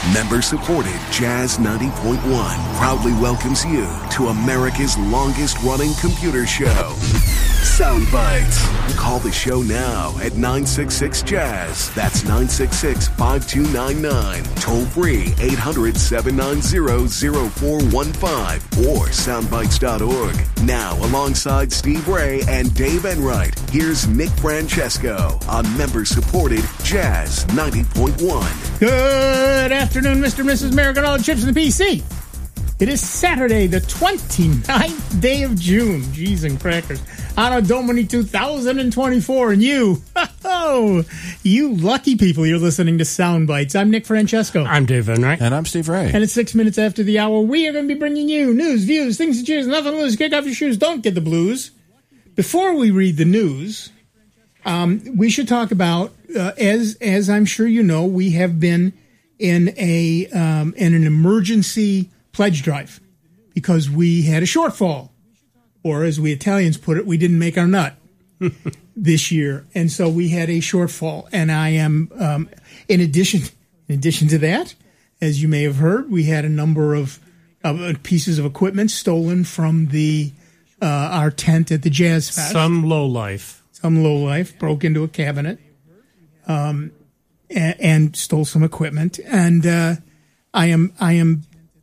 Member-supported Jazz 90.1 proudly welcomes you to America's longest-running computer show, Sound Bites. Call the show now at 966-JAZZ. That's 966-5299. Toll free 800-790-0415 or soundbites.org. Now, alongside Steve Ray and Dave Enright, here's Nick Francesco on member-supported Jazz 90.1. Good afternoon, Mr. and Mrs. America, and all the chips in the PC. It is Saturday, the 29th day of June. Jeez and crackers. Anno Domini 2024. And you, you lucky people, you're listening to Sound Bites. I'm Nick Francesco. I'm Dave Enright. And I'm Steve Ray. And it's 6 minutes after the hour. We are going to be bringing you news, views, things to choose, nothing to lose. Kick off your shoes. Don't get the blues. Before we read the news, we should talk about, as I'm sure you know, we have been in an emergency pledge drive because we had a shortfall, or as we Italians put it, we didn't make our nut this year, and so we had a shortfall. And I am, in addition to that, as you may have heard, we had a number of pieces of equipment stolen from our tent at the Jazz Fest. Some lowlife broke into a cabinet and stole some equipment. And I am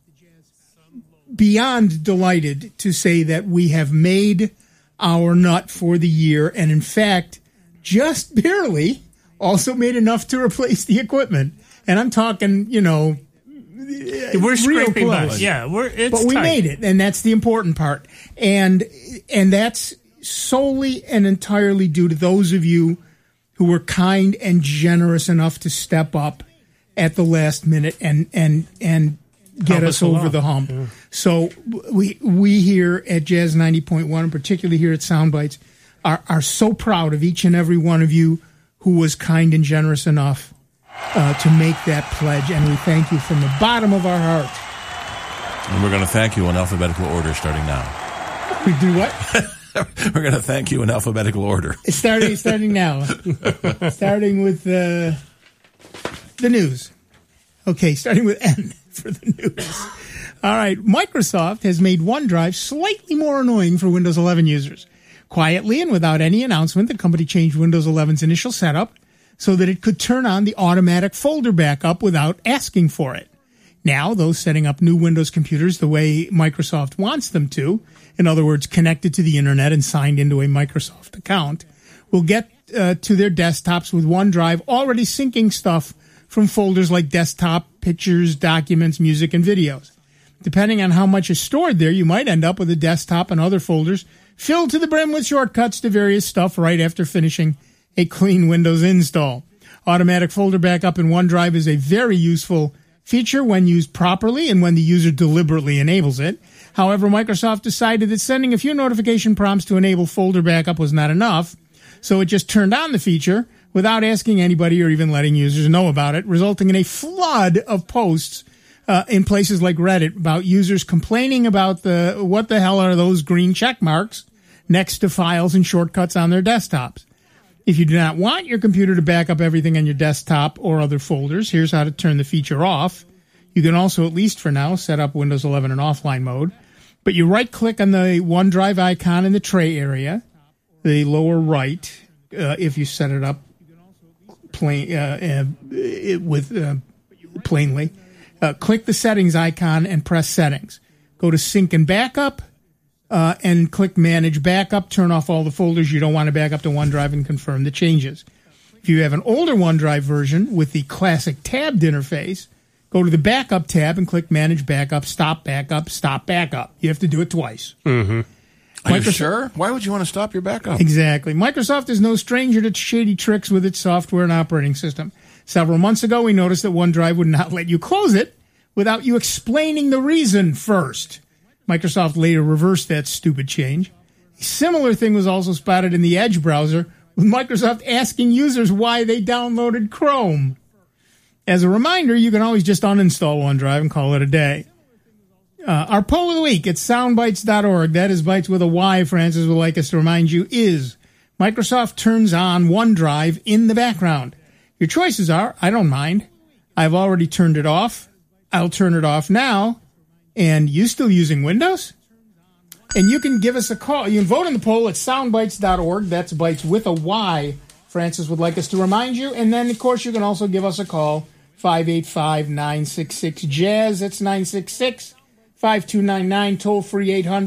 beyond delighted to say that we have made our nut for the year, and in fact, just barely also made enough to replace the equipment. And I'm talking, we're scraping by. Yeah, it's but we tight. made it, and that's the important part. And that's solely and entirely due to those of you who were kind and generous enough to step up at the last minute and get us over the hump. Yeah. So we here at Jazz 90.1, and particularly here at Sound Bites, are so proud of each and every one of you who was kind and generous enough to make that pledge, and we thank you from the bottom of our hearts. And we're going to thank you in alphabetical order starting now. We do what? We're going to thank you in alphabetical order. Starting now. Starting with the news. Okay, starting with N for the news. All right, Microsoft has made OneDrive slightly more annoying for Windows 11 users. Quietly and without any announcement, the company changed Windows 11's initial setup so that it could turn on the automatic folder backup without asking for it. Now, those setting up new Windows computers the way Microsoft wants them to, in other words, connected to the internet and signed into a Microsoft account, will get to their desktops with OneDrive already syncing stuff from folders like desktop, pictures, documents, music, and videos. Depending on how much is stored there, you might end up with a desktop and other folders filled to the brim with shortcuts to various stuff right after finishing a clean Windows install. Automatic folder backup in OneDrive is a very useful feature when used properly and when the user deliberately enables it. However, Microsoft decided that sending a few notification prompts to enable folder backup was not enough, so it just turned on the feature without asking anybody or even letting users know about it, resulting in a flood of posts in places like Reddit about users complaining about what the hell are those green check marks next to files and shortcuts on their desktops. If you do not want your computer to back up everything on your desktop or other folders, here's how to turn the feature off. You can also, at least for now, set up Windows 11 in offline mode. But you right-click on the OneDrive icon in the tray area, the lower right, if you set it up plainly. Click the settings icon and press settings. Go to sync and backup and click manage backup. Turn off all the folders you don't want to back up to OneDrive and confirm the changes. If you have an older OneDrive version with the classic tabbed interface, go to the backup tab and click manage backup, stop backup, stop backup. You have to do it twice. Mm-hmm. Are you sure? Why would you want to stop your backup? Exactly. Microsoft is no stranger to shady tricks with its software and operating system. Several months ago, we noticed that OneDrive would not let you close it without you explaining the reason first. Microsoft later reversed that stupid change. A similar thing was also spotted in the Edge browser, with Microsoft asking users why they downloaded Chrome. As a reminder, you can always just uninstall OneDrive and call it a day. Our poll of the week at soundbites.org, that is Bites with a Y, Francis would like us to remind you, is Microsoft turns on OneDrive in the background. Your choices are, I don't mind, I've already turned it off, I'll turn it off now. And you still using Windows? And you can give us a call. You can vote in the poll at soundbites.org. That's bites with a Y. Francis would like us to remind you. And then, of course, you can also give us a call, 585-966-JAZZ. That's 966-5299. Toll-free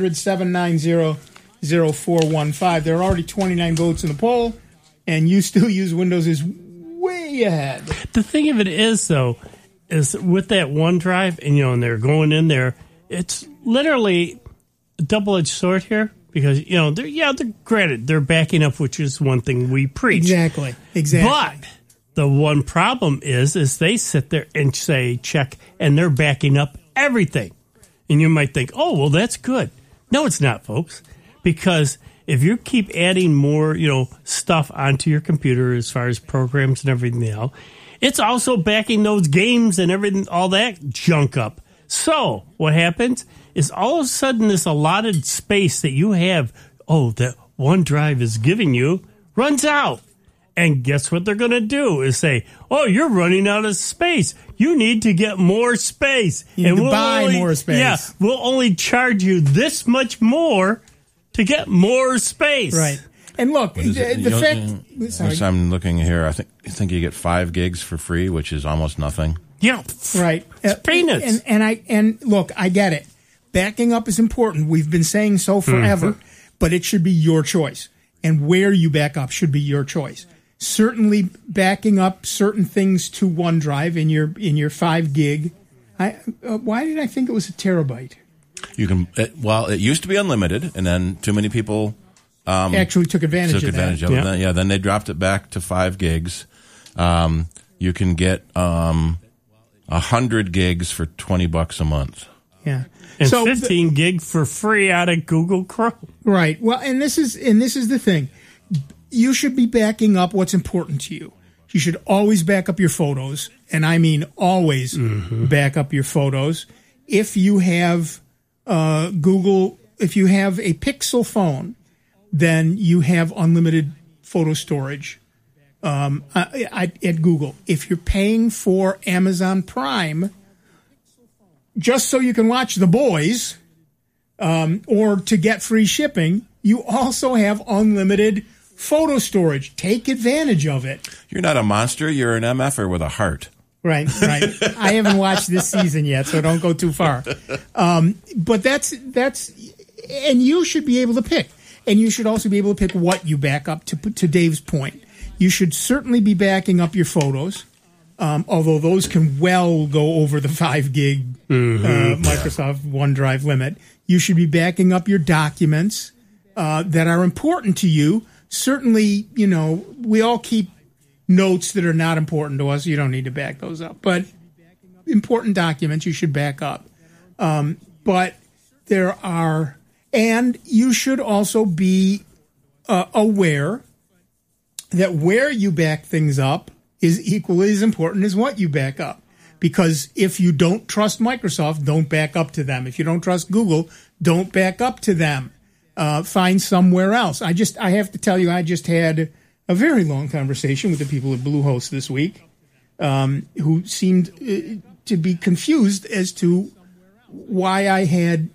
800-790-0415. There are already 29 votes in the poll, and you still use Windows is way ahead. The thing of it is, though, is with that OneDrive, and they're going in there, it's literally a double-edged sword here because, they're granted, they're backing up, which is one thing we preach. Exactly. But the one problem is they sit there and say, check, and they're backing up everything. And you might think, oh, well, that's good. No, it's not, folks, because if you keep adding more, stuff onto your computer as far as programs and everything else, it's also backing those games and everything, all that junk up. So what happens is all of a sudden this allotted space that you have, that OneDrive is giving you, runs out. And guess what they're going to do is say, you're running out of space. You need to get more space. You need to buy more space. Yeah, we'll only charge you this much more to get more space. Right. And look, the fact... Sorry. I'm looking here. I think you get 5 gigs for free, which is almost nothing. Yeah. Right. It's peanuts. And look, I get it. Backing up is important. We've been saying so forever, but it should be your choice. And where you back up should be your choice. Certainly backing up certain things to OneDrive in your 5 gig. Why did I think it was a terabyte? You can. It used to be unlimited, and then too many people actually took advantage of that. It. Yeah, then they dropped it back to 5 gigs. You can get 100 gigs for $20 a month. Yeah, and 15 gig for free out of Google Chrome. Right. Well, and this is the thing. You should be backing up what's important to you. You should always back up your photos, and I mean always back up your photos. If you have if you have a Pixel phone, then you have unlimited photo storage at Google. If you're paying for Amazon Prime, just so you can watch The Boys, or to get free shipping, you also have unlimited photo storage. Take advantage of it. You're not a monster. You're an MFer with a heart. Right. I haven't watched this season yet, so don't go too far. But that's, and you should be able to pick. And you should also be able to pick what you back up to Dave's point. You should certainly be backing up your photos, although those can well go over the 5 gig Microsoft OneDrive limit. You should be backing up your documents that are important to you. Certainly, we all keep notes that are not important to us. You don't need to back those up. But important documents you should back up. But there are... And you should also be aware that where you back things up is equally as important as what you back up. Because if you don't trust Microsoft, don't back up to them. If you don't trust Google, don't back up to them. Find somewhere else. I have to tell you, I just had a very long conversation with the people at Bluehost this week, who seemed to be confused as to why I had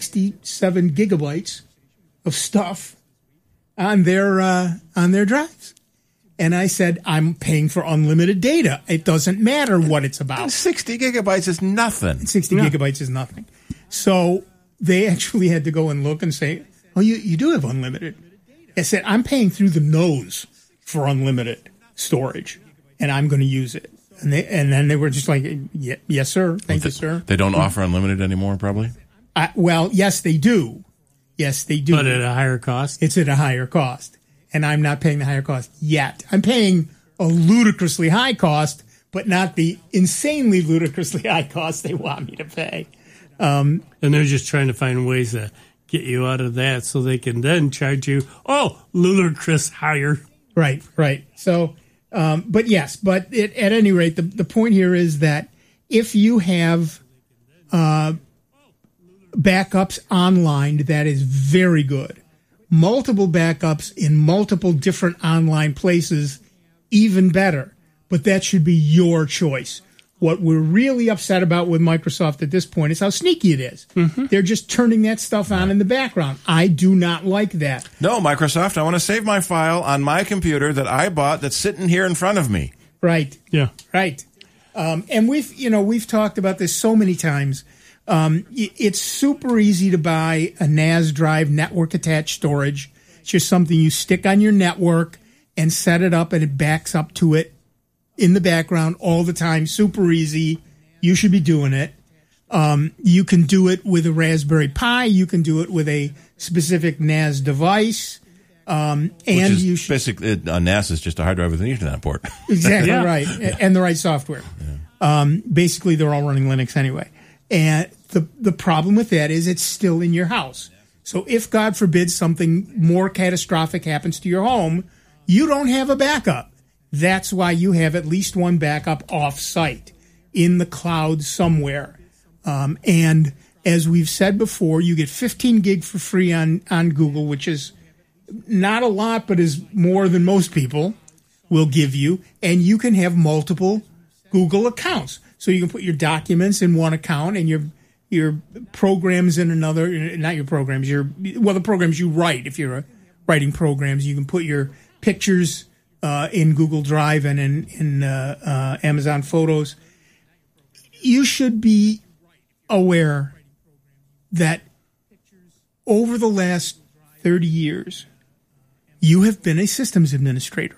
67 gigabytes of stuff on their drives. And I said, I'm paying for unlimited data. It doesn't matter what it's about. 60 gigabytes is nothing. 60 gigabytes is nothing. So they actually had to go and look and say, oh, you do have unlimited. I said, I'm paying through the nose for unlimited storage, and I'm going to use it. And then they were just like, yes, sir. Thank you, sir. They don't offer unlimited anymore, probably? Well, yes, they do. Yes, they do. But at a higher cost? It's at a higher cost. And I'm not paying the higher cost yet. I'm paying a ludicrously high cost, but not the insanely ludicrously high cost they want me to pay. And they're just trying to find ways to get you out of that so they can then charge you, ludicrous higher. Right. So, but at any rate, the point here is that if you have backups online, that is very good. Multiple backups in multiple different online places, even better. But that should be your choice. What we're really upset about with Microsoft at this point is how sneaky it is. They're just turning that stuff on in the background. I do not like that. No, Microsoft, I want to save my file on my computer that I bought that's sitting here in front of me. Right. Yeah. Right. And we've talked about this so many times. It's super easy to buy a NAS drive, network attached storage. It's just something you stick on your network and set it up, and it backs up to it in the background all the time. Super easy. You should be doing it. You can do it with a Raspberry Pi. You can do it with a specific NAS device. And you should basically a NAS is just a hard drive with an Ethernet port. Exactly right, and the right software. Basically, they're all running Linux anyway. And the problem with that is it's still in your house. So if, God forbid, something more catastrophic happens to your home, you don't have a backup. That's why you have at least one backup off-site in the cloud somewhere. And as we've said before, you get 15 gig for free on Google, which is not a lot, but is more than most people will give you. And you can have multiple Google accounts. So you can put your documents in one account and your programs in another. Not your programs, the programs you write. If you're writing programs, you can put your pictures in Google Drive and in Amazon Photos. You should be aware that over the last 30 years, you have been a systems administrator.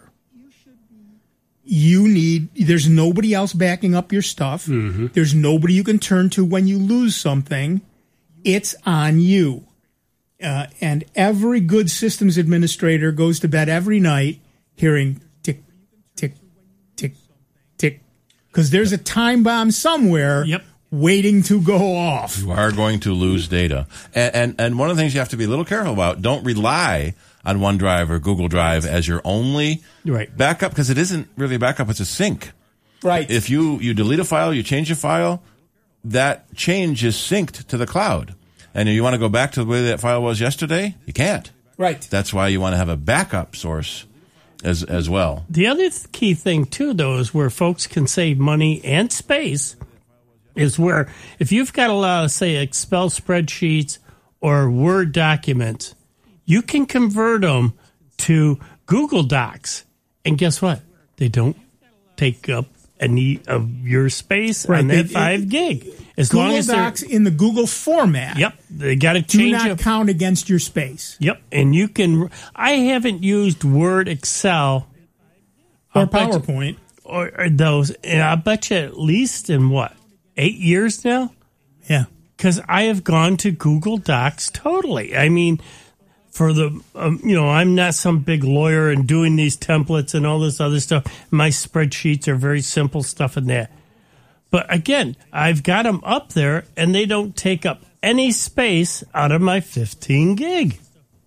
There's nobody else backing up your stuff. There's nobody you can turn to when you lose something. It's on you. And every good systems administrator goes to bed every night hearing tick, tick, tick, tick. Because there's a time bomb somewhere waiting to go off. You are going to lose data. And one of the things you have to be a little careful about, don't rely on OneDrive or Google Drive as your only backup, because it isn't really a backup, it's a sync. Right. If you delete a file, you change a file, that change is synced to the cloud. And if you want to go back to the way that file was yesterday, you can't. Right. That's why you want to have a backup source as well. The other key thing, too, though, is where folks can save money and space is where if you've got a lot of, say, Excel spreadsheets or Word documents, you can convert them to Google Docs. And guess what? They don't take up any of your space on that 5 gig. As Google long as Docs in the Google format. Yep. They got to change do not count against your space. Yep. And you can. I haven't used Word, Excel, or PowerPoint, or those. And I bet you at least in 8 years now. Yeah. Because I have gone to Google Docs totally. I mean, for the I'm not some big lawyer and doing these templates and all this other stuff. My spreadsheets are very simple stuff in that. But again, I've got them up there, and they don't take up any space out of my 15 gig.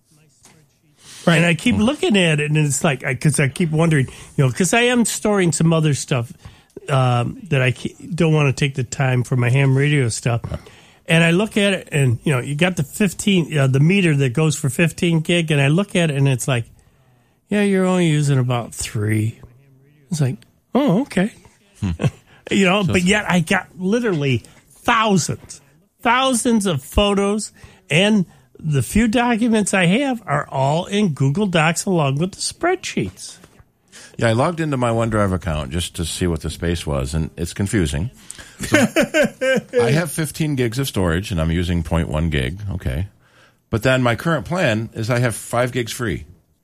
Right. And I keep looking at it, and it's like, because I keep wondering, because I am storing some other stuff that I don't want to take the time for my ham radio stuff. And I look at it, and, you got the 15, the meter that goes for 15 gig, and I look at it, and it's like, yeah, you're only using about 3. It's like, oh, okay. But yet I got literally thousands of photos, and the few documents I have are all in Google Docs along with the spreadsheets. Yeah, I logged into my OneDrive account just to see what the space was, and it's confusing. So I have 15 gigs of storage, and I'm using 0.1 gig, okay. But then my current plan is I have 5 gigs free.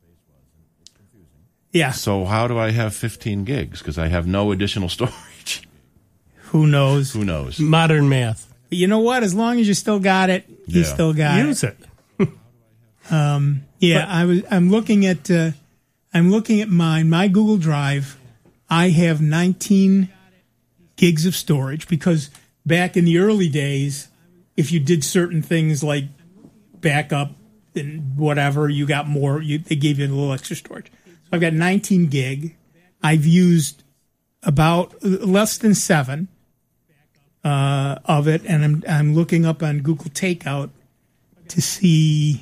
Yeah. So how do I have 15 gigs? Because I have no additional storage. Who knows? Who knows? Modern math. But you know what? As long as you still got it, you still got Use it. I'm looking at my Google Drive. I have 19 gigs of storage because back in the early days, if you did certain things like backup and whatever, you got more. They gave you a little extra storage. So I've got 19 gig. I've used about less than 7 of it, and I'm looking up on Google Takeout to see.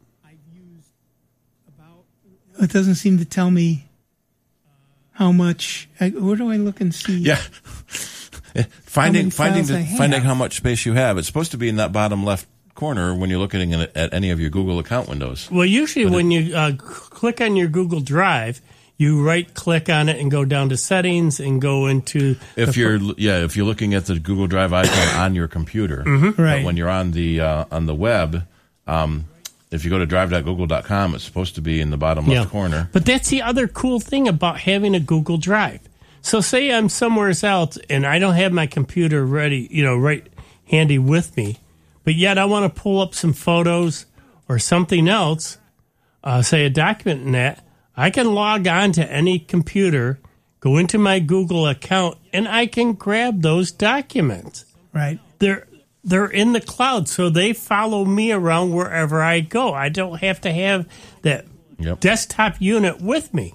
It doesn't seem to tell me how much. Where do I look and see? Yeah. Finding files I have. finding how much space you have. It's supposed to be in that bottom left corner when you're looking at any of your Google account windows. Well, usually when you click on your Google Drive, you right-click on it and go down to settings and go into. If you're looking at the Google Drive icon on your computer, Right. But when you're on the web, if you go to drive.google.com, it's supposed to be in the bottom left corner. But that's the other cool thing about having a Google Drive. So say I'm somewhere else and I don't have my computer ready, right handy with me, but yet I want to pull up some photos or something else, say a document in that, I can log on to any computer, go into my Google account, and I can grab those documents. Right. They're in the cloud, so they follow me around wherever I go. I don't have to have that desktop unit with me.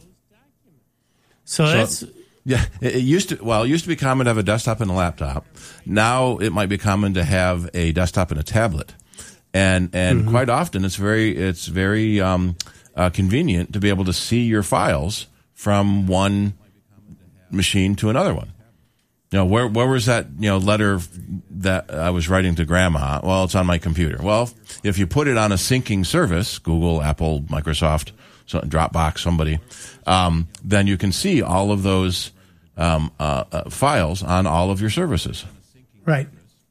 So that's... Yeah, it used to be common to have a desktop and a laptop. Now it might be common to have a desktop and a tablet. And quite often it's very convenient to be able to see your files from one machine to another one. Where was that, letter that I was writing to Grandma? Well, it's on my computer. Well, if you put it on a syncing service, Google, Apple, Microsoft, Dropbox, somebody, then you can see all of those files on all of your services. Right.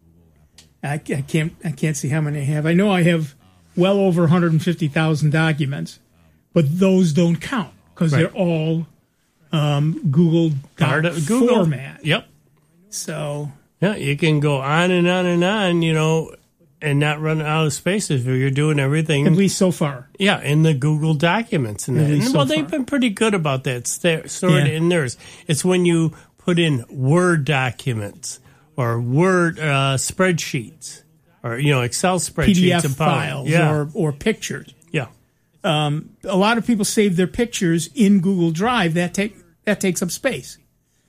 I can't see how many I have. I know I have well over 150,000 documents, but those don't count because they're all Google format. Yep. So you can go on and on and on, and not run out of space if you're doing everything. At least so far. Yeah, in the Google documents and that. And, so they've been pretty good about that. Stored in theirs. It's when you put in Word documents or Word spreadsheets or Excel spreadsheets PDF and files or pictures. Yeah. A lot of people save their pictures in Google Drive. That takes up space.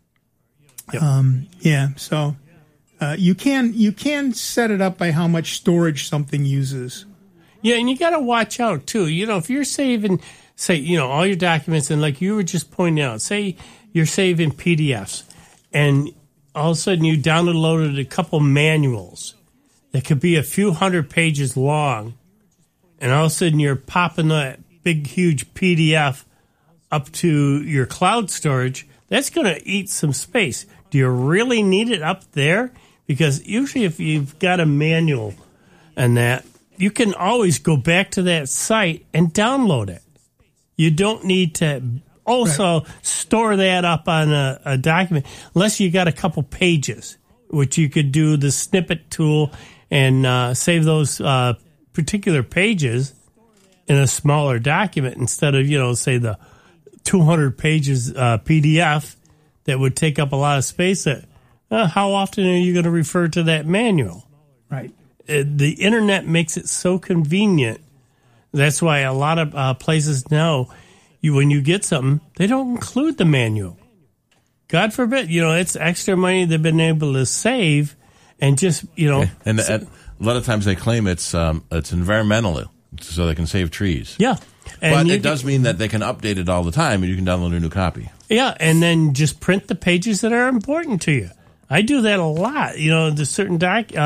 Yep. So you can set it up by how much storage something uses. Yeah, and you got to watch out too. If you're saving, say, all your documents, and like you were just pointing out, say you're saving PDFs, and all of a sudden you downloaded a couple manuals that could be a few hundred pages long, and all of a sudden you're popping that big, huge PDF up to your cloud storage. That's going to eat some space. Do you really need it up there? Because usually if you've got a manual and that, you can always go back to that site and download it. You don't need to also store that up on a document unless you got a couple pages, which you could do the snippet tool and save those particular pages in a smaller document instead of, say the 200 pages PDF that would take up a lot of space. How often are you going to refer to that manual? Right. The internet makes it so convenient. That's why a lot of places now, when you get something, they don't include the manual. God forbid, it's extra money they've been able to save, and just And a lot of times they claim it's environmental, so they can save trees. Yeah. But it does mean that they can update it all the time, and you can download a new copy. Yeah, and then just print the pages that are important to you. I do that a lot. There's certain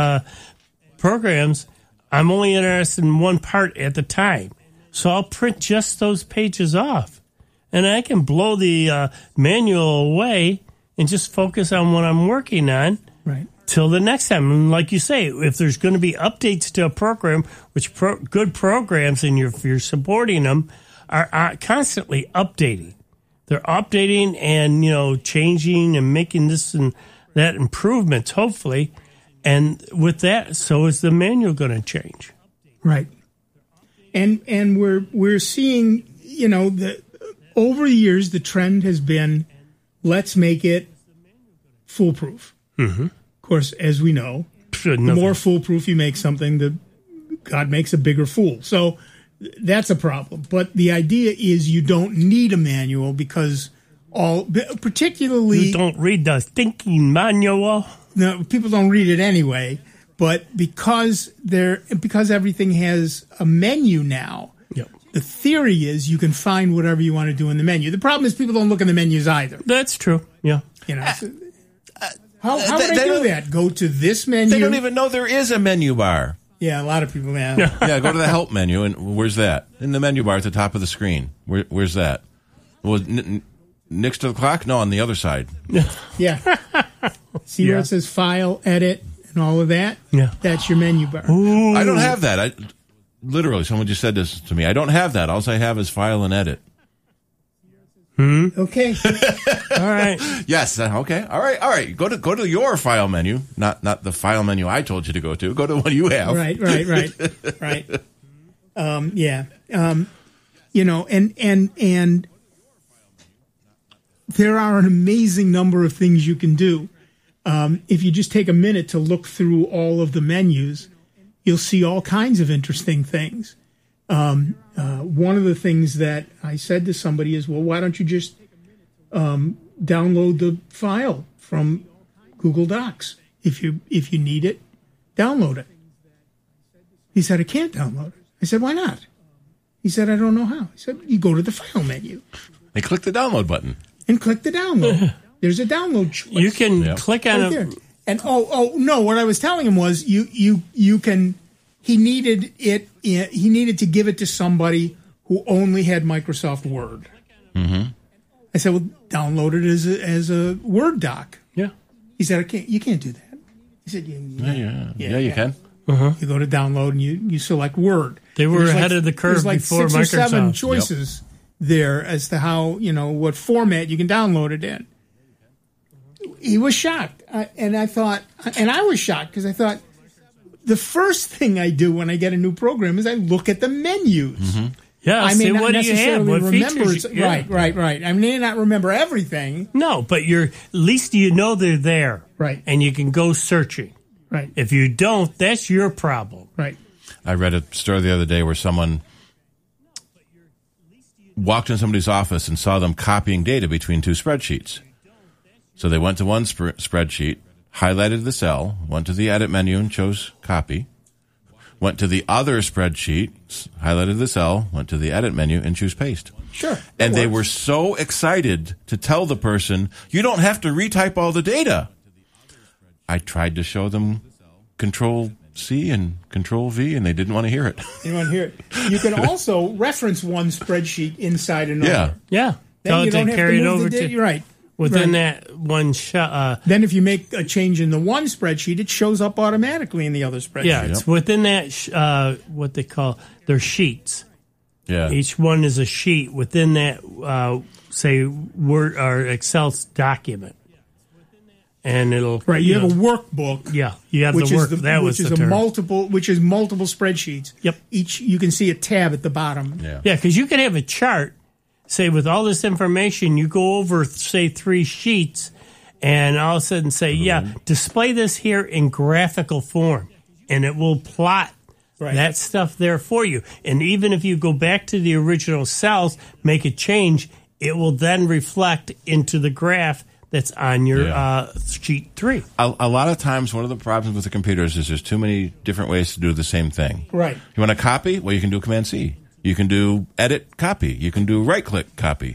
programs, I'm only interested in one part at the time. So I'll print just those pages off. And I can blow the manual away and just focus on what I'm working on till the next time. And like you say, if there's going to be updates to a program, which good programs, and you're supporting them, are constantly updating. They're updating and, changing and making this and that improvements, hopefully. And with that, so is the manual going to change. Right. And we're seeing, over the years, the trend has been, let's make it foolproof. Mm-hmm. Of course, as we know, the more foolproof you make something, God makes a bigger fool. So that's a problem. But the idea is you don't need a manual because particularly... You don't read the stinking manual. No, people don't read it anyway. But because everything has a menu now, the theory is you can find whatever you want to do in the menu. The problem is people don't look in the menus either. That's true. Yeah. How would I do that? Go to this menu. They don't even know there is a menu bar. Yeah, a lot of people have. Yeah, go to the help menu, and where's that? In the menu bar at the top of the screen. Where's that? Well, next to the clock? No, on the other side. Yeah. See where it says file, edit, and all of that? Yeah. That's your menu bar. Ooh. I don't have that. Literally, someone just said this to me. I don't have that. All I have is file and edit. Okay. All right. Yes. Okay. All right. Go to your file menu, not the file menu I told you to go to. Go to the one you have. Right. Yeah. And there are an amazing number of things you can do. If you just take a minute to look through all of the menus, you'll see all kinds of interesting things. One of the things that I said to somebody is, well, why don't you just download the file from Google Docs? If you need it, download it. He said, I can't download it. I said, why not? He said, I don't know how. He said, you go to the file menu. And click the download button. And click the download. There's a download choice. You can click on right it. there. And no, what I was telling him was you can. He needed to give it to somebody who only had Microsoft Word. Mm-hmm. I said, well, download it as a Word doc. Yeah. He said, you can't do that. He said, yeah, you can. You go to download and you select Word. They were ahead of the curve there's before Microsoft. There's 6 or 7 choices there as to how, what format you can download it in. He was shocked. And I was shocked because I thought, the first thing I do when I get a new program is I look at the menus. Mm-hmm. Yeah, I may not what do you have? What remember features? Right. I may not remember everything. No, but at least you know they're there. Right. And you can go searching. Right. If you don't, that's your problem. Right. I read a story the other day where someone walked in somebody's office and saw them copying data between 2 spreadsheets. So they went to one spreadsheet, highlighted the cell, went to the edit menu and chose copy, went to the other spreadsheet, highlighted the cell, went to the edit menu and choose paste. Sure. And they were so excited to tell the person, you don't have to retype all the data. I tried to show them Control C and Control V, and they didn't want to hear it. You want to hear it. You can also reference one spreadsheet inside another. Yeah. Then you don't have to move the data. Right. Within that one shot. Then if you make a change in the one spreadsheet, it shows up automatically in the other spreadsheet. Yeah, it's within that, what they call, their sheets. Yeah. Each one is a sheet within that, say, Word or Excel document. And it'll... Right, you have a workbook. Yeah, you have the work. That was the term. Which is multiple spreadsheets. Yep. Each, you can see a tab at the bottom. Yeah, because you could have a chart. Say, with all this information, you go over, say, 3 sheets, and all of a sudden say, display this here in graphical form, and it will plot that stuff there for you. And even if you go back to the original cells, make a change, it will then reflect into the graph that's on your sheet 3. A lot of times, one of the problems with the computers is there's too many different ways to do the same thing. Right. You want to copy? Well, you can do Command-C. You can do edit, copy. You can do right-click, copy.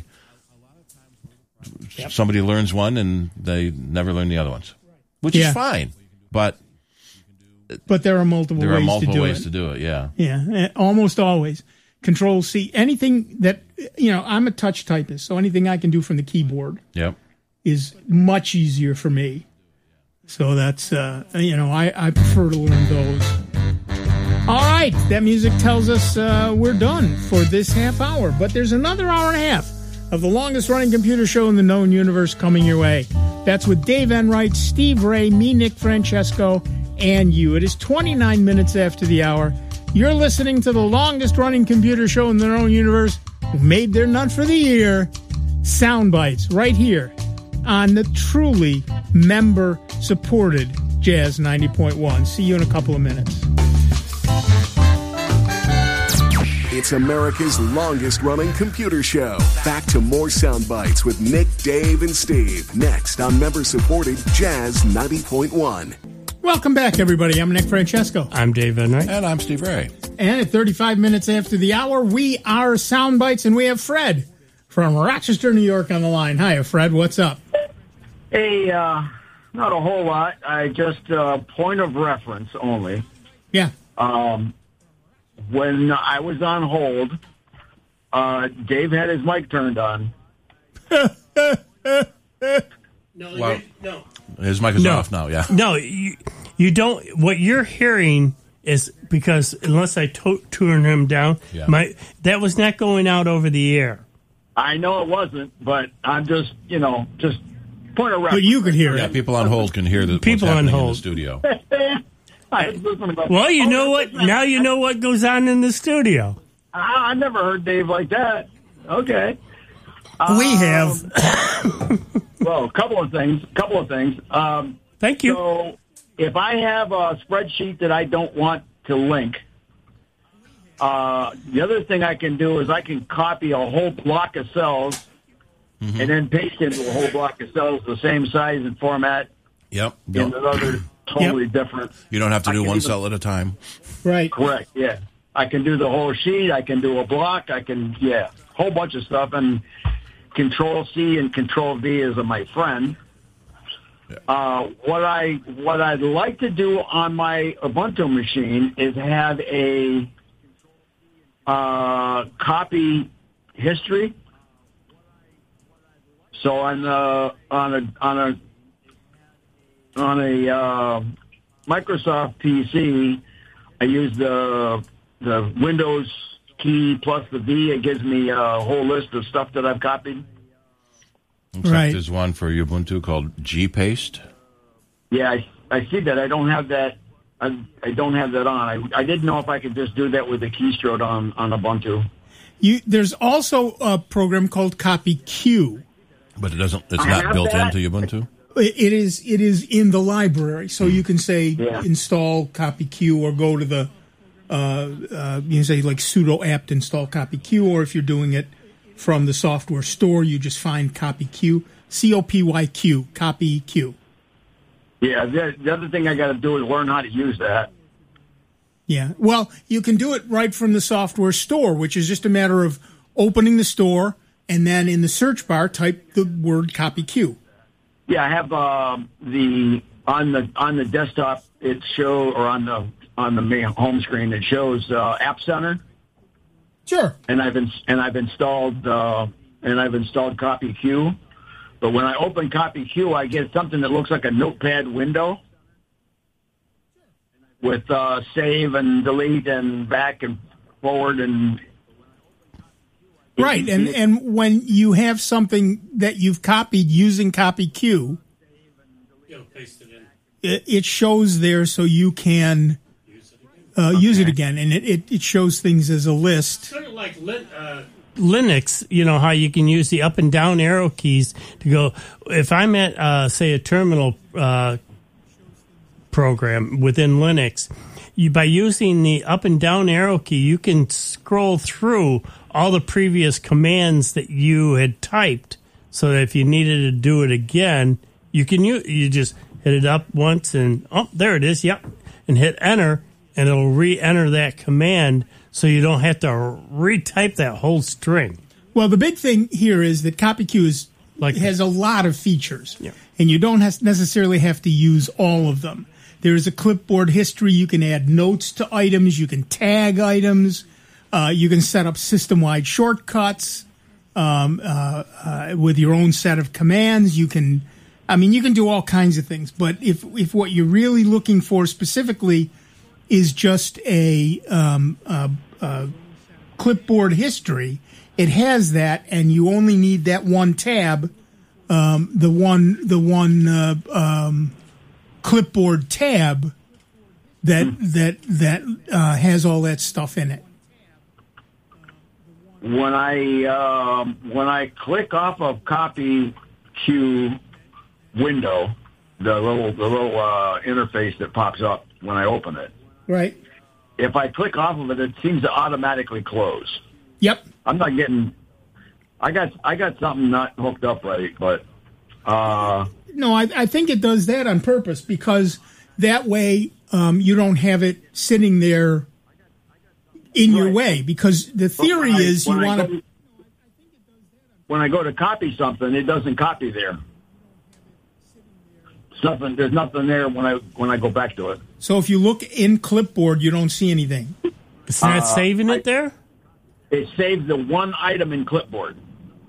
Yep. Somebody learns one, and they never learn the other ones, which is fine. But there are multiple ways to do it. Yeah. Yeah, almost always. Control-C. Anything that, I'm a touch typist, so anything I can do from the keyboard is much easier for me. So that's, I prefer to learn those. All right, that music tells us we're done for this half hour, but there's another hour and a half of the longest-running computer show in the known universe coming your way. That's with Dave Enright, Steve Ray, me, Nick Francesco, and you. It is 29 minutes after the hour. You're listening to the longest-running computer show in the known universe, who made their nut for the year, Soundbites, right here on the truly member-supported Jazz 90.1. See you in a couple of minutes. It's America's longest-running computer show. Back to more sound bites with Nick, Dave, and Steve. Next on member-supported Jazz 90.1. Welcome back, everybody. I'm Nick Francesco. I'm Dave Enright. And I'm Steve Ray. And at 35 minutes after the hour, we are Sound Bites, and we have Fred from Rochester, New York on the line. Hi, Fred. What's up? Hey, not a whole lot. I just point of reference only. Yeah. When I was on hold, Dave had his mic turned on. No. His mic is off now, yeah. No, you don't. What you're hearing is because unless I turn him down, that was not going out over the air. I know it wasn't, but I'm just point of reference. But you could hear Yeah, it. people on hold can hear the People what's on happening hold. in the studio. Well, you know what? Now you know what goes on in the studio. I never heard Dave like that. Okay. We have. Well, a couple of things. Thank you. So if I have a spreadsheet that I don't want to link, the other thing I can do is I can copy a whole block of cells and then paste into a whole block of cells the same size and format Yep. in another totally different. You don't have to do one cell at a time. Right. Correct, yeah. I can do the whole sheet. I can do a block. I can, whole bunch of stuff. And Control-C and Control-V is my friend. What I'd like to do on my Ubuntu machine is have a copy history. So on a Microsoft PC, I use the Windows key plus the V. It gives me a whole list of stuff that I've copied. Looks like there's one for Ubuntu called GPaste. Yeah, I see that. I don't have that. I don't have that on. I didn't know if I could just do that with the keystroke on Ubuntu. There's also a program called CopyQ. But it's not built into Ubuntu? It is in the library, so you can say install CopyQ or go to the you can say like sudo apt install CopyQ, or if you're doing it from the software store, you just find CopyQ, COPYQ, CopyQ. Yeah, the other thing I got to do is learn how to use that. Yeah, well, you can do it right from the software store, which is just a matter of opening the store and then in the search bar type the word CopyQ. Yeah, I have on the desktop it shows, or on the main home screen it shows App Center. Sure. And I've installed CopyQ. But when I open CopyQ, I get something that looks like a notepad window with save and delete and back and forward and. Right, and when you have something that you've copied using CopyQ, it shows there so you can use it again, and it shows things as a list. Sort of like Linux, you know, how you can use the up and down arrow keys to go. If I'm at, say, a terminal program within Linux, by using the up and down arrow key, you can scroll through all the previous commands that you had typed, so that if you needed to do it again, you just hit it up once and there it is, and hit enter, and it'll re-enter that command, so you don't have to retype that whole string. Well, the big thing here is that CopyQ has a lot of features, and you don't necessarily have to use all of them. There is a clipboard history. You can add notes to items. You can tag items. You can set up system-wide shortcuts with your own set of commands. You can do all kinds of things. But if what you're really looking for specifically is just a clipboard history, it has that, and you only need that one tab, the one clipboard tab that has all that stuff in it. When I click off of CopyQ window, the little interface that pops up when I open it. Right. If I click off of it, it seems to automatically close. Yep. I'm not getting. I got something not hooked up right, but. No, I think it does that on purpose, because that way you don't have it sitting there in your way, because the theory is you want to. When I go to copy something, it doesn't copy there. There's nothing there when I go back to it. So if you look in Clipboard, you don't see anything. It's not saving it there? It saves the one item in Clipboard.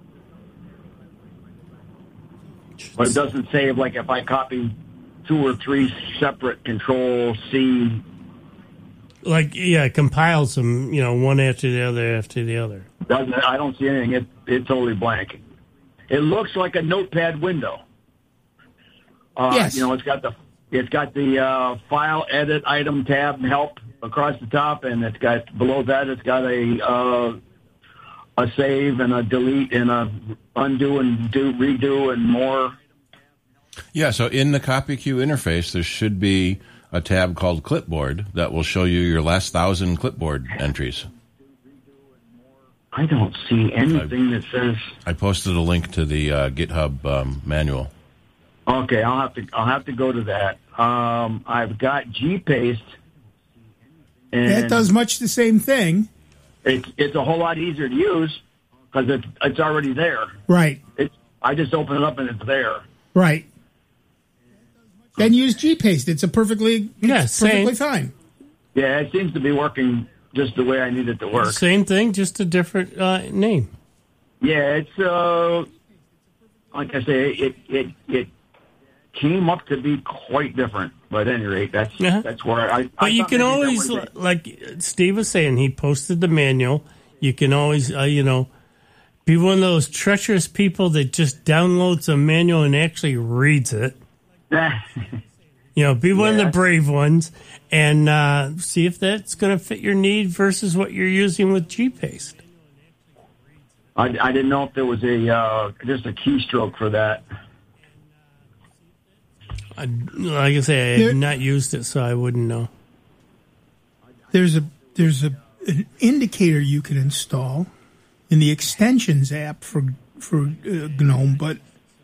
But it doesn't save, like, if I copy 2 or 3 separate Control-C. Like, yeah, it compiles them, one after the other. I don't see anything. It's totally blank. It looks like a notepad window. Yes. It's got the file, edit, item, tab, help across the top, and it's got below that. It's got a save and a delete and a undo and redo and more. Yeah. So in the CopyQ interface, there should be a tab called Clipboard that will show you your last 1,000 clipboard entries. I don't see anything that says. I posted a link to the GitHub manual. Okay, I'll have to go to that. I've got GPaste. And That does much the same thing. It's a whole lot easier to use because it's already there. Right. I just open it up and it's there. Right. Then use GPaste. It's perfectly fine. Yeah, it seems to be working just the way I need it to work. Same thing, just a different name. Yeah, it's like I say, it came up to be quite different. But at any rate, that's where I. But you can always, like Steve was saying, he posted the manual. You can always, be one of those treacherous people that just downloads a manual and actually reads it. Be one of the brave ones and see if that's going to fit your need versus what you're using with GPaste. I didn't know if there was just a keystroke for that. Like I say, I have not used it, so I wouldn't know. There's an indicator you can install in the extensions app for GNOME, but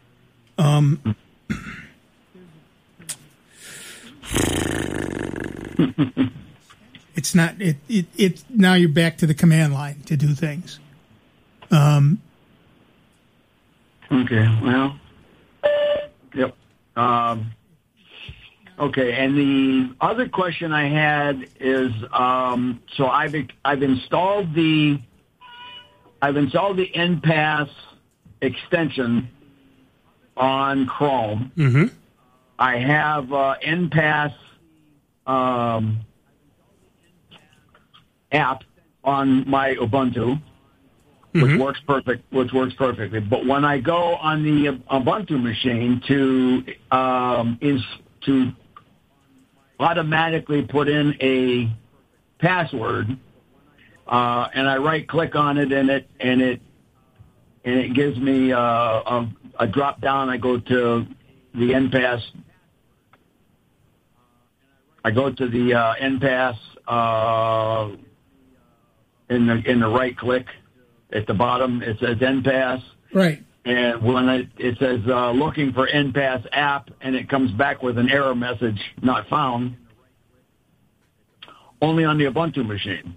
it's not. It now you're back to the command line to do things. Okay. Well. Yep. Okay, and the other question I had is, so I've installed the NPass extension on Chrome. Mm-hmm. I have NPass app on my Ubuntu, which works perfectly. But when I go on the Ubuntu machine to automatically put in a password, and I right click on it, and it gives me a drop down. I go to the NPass. I go to the NPass in the right click at the bottom. It says NPass. Right. And when it says looking for NPass app, and it comes back with an error message, not found, only on the Ubuntu machine.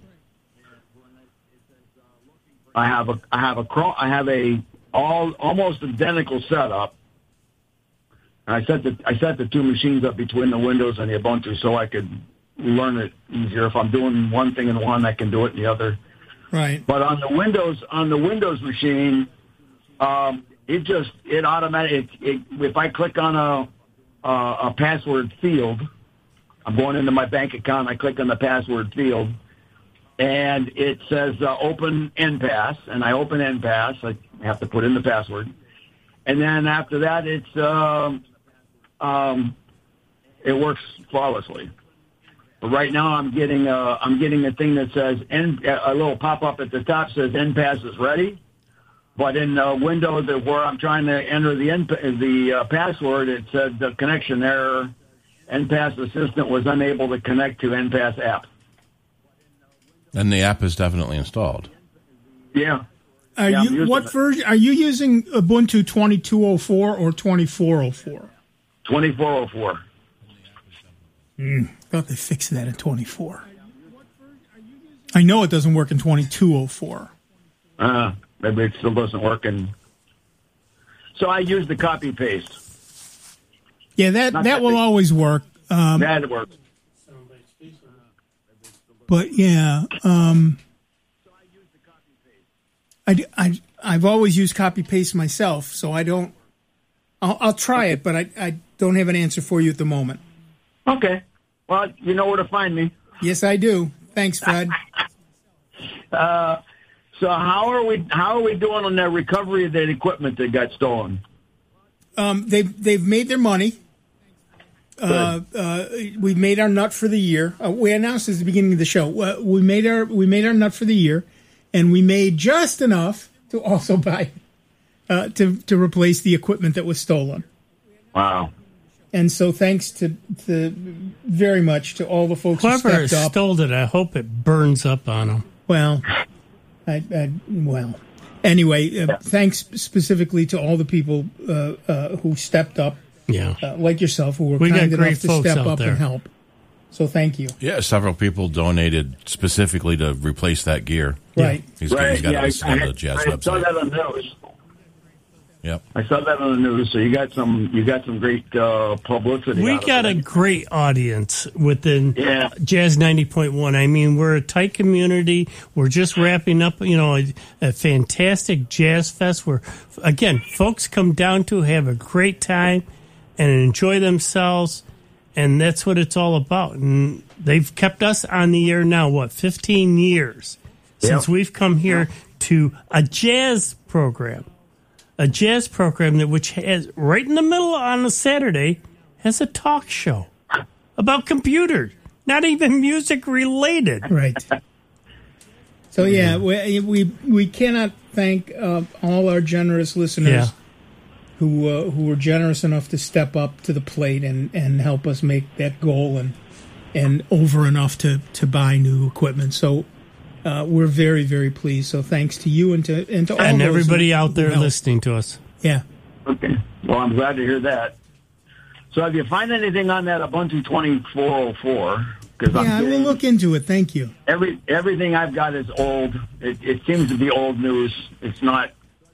I have a almost identical setup. And I set the two machines up between the Windows and the Ubuntu so I could learn it easier. If I'm doing one thing in one, I can do it in the other. Right. But on the Windows machine, it automatically, if I click on a password field, I'm going into my bank account, I click on the password field, and it says open NPass, and I open NPass. I have to put in the password. And then after that, it works flawlessly. But right now, I'm getting a thing that says a little pop up at the top says NPass is ready. But in the window where I'm trying to enter the password, it said the connection error. NPass Assistant was unable to connect to NPass app. And the app is definitely installed. Yeah. What version are you using? Ubuntu 2204 or 2404? 2404. Thought they fixed that in 24. I know it doesn't work in 2204. Maybe it still doesn't work. So I use the copy paste. Yeah, that will always work. That works. But yeah, I've always used copy paste myself, so I don't. I'll try it, but I don't have an answer for you at the moment. Okay. Well, you know where to find me. Yes, I do. Thanks, Fred. So how are we doing on that recovery of that equipment that got stolen? They've made their money. We've made our nut for the year. We announced at the beginning of the show. We made our nut for the year, and we made just enough to also buy to replace the equipment that was stolen. Wow. And so, thanks to very much to all the folks who Whoever stepped up. stole it, I hope it burns up on them. Well, anyway, thanks specifically to all the people who stepped up. Yeah. Like yourself, who were We kind got great enough to folks step out up there. and help. So thank you. Yeah, several people donated specifically to replace that gear. Right. He's got it listed on the Jazz I saw website. that on the news. Yep. I saw that on the news. So you got some great publicity. We out of got it. a great audience within Yeah. Jazz 90.1. I mean, we're a tight community. We're just wrapping up, a fantastic jazz fest where, again, folks come down to have a great time and enjoy themselves, and that's what it's all about. And they've kept us on the air now, 15 years since we've come here to a jazz program. A jazz program which has, right in the middle on a Saturday, has a talk show about computers, not even music related. Right. So yeah, we cannot thank all our generous listeners who were generous enough to step up to the plate and help us make that goal and over enough to buy new equipment. So we're very, very pleased. So thanks to you and to all And those everybody who out there helped. listening to us. Yeah. Okay. Well, I'm glad to hear that. So if you find anything on that Ubuntu 2404, because Yeah, I will look into it. Thank you. everything I've got is old. It seems to be old news. It's not.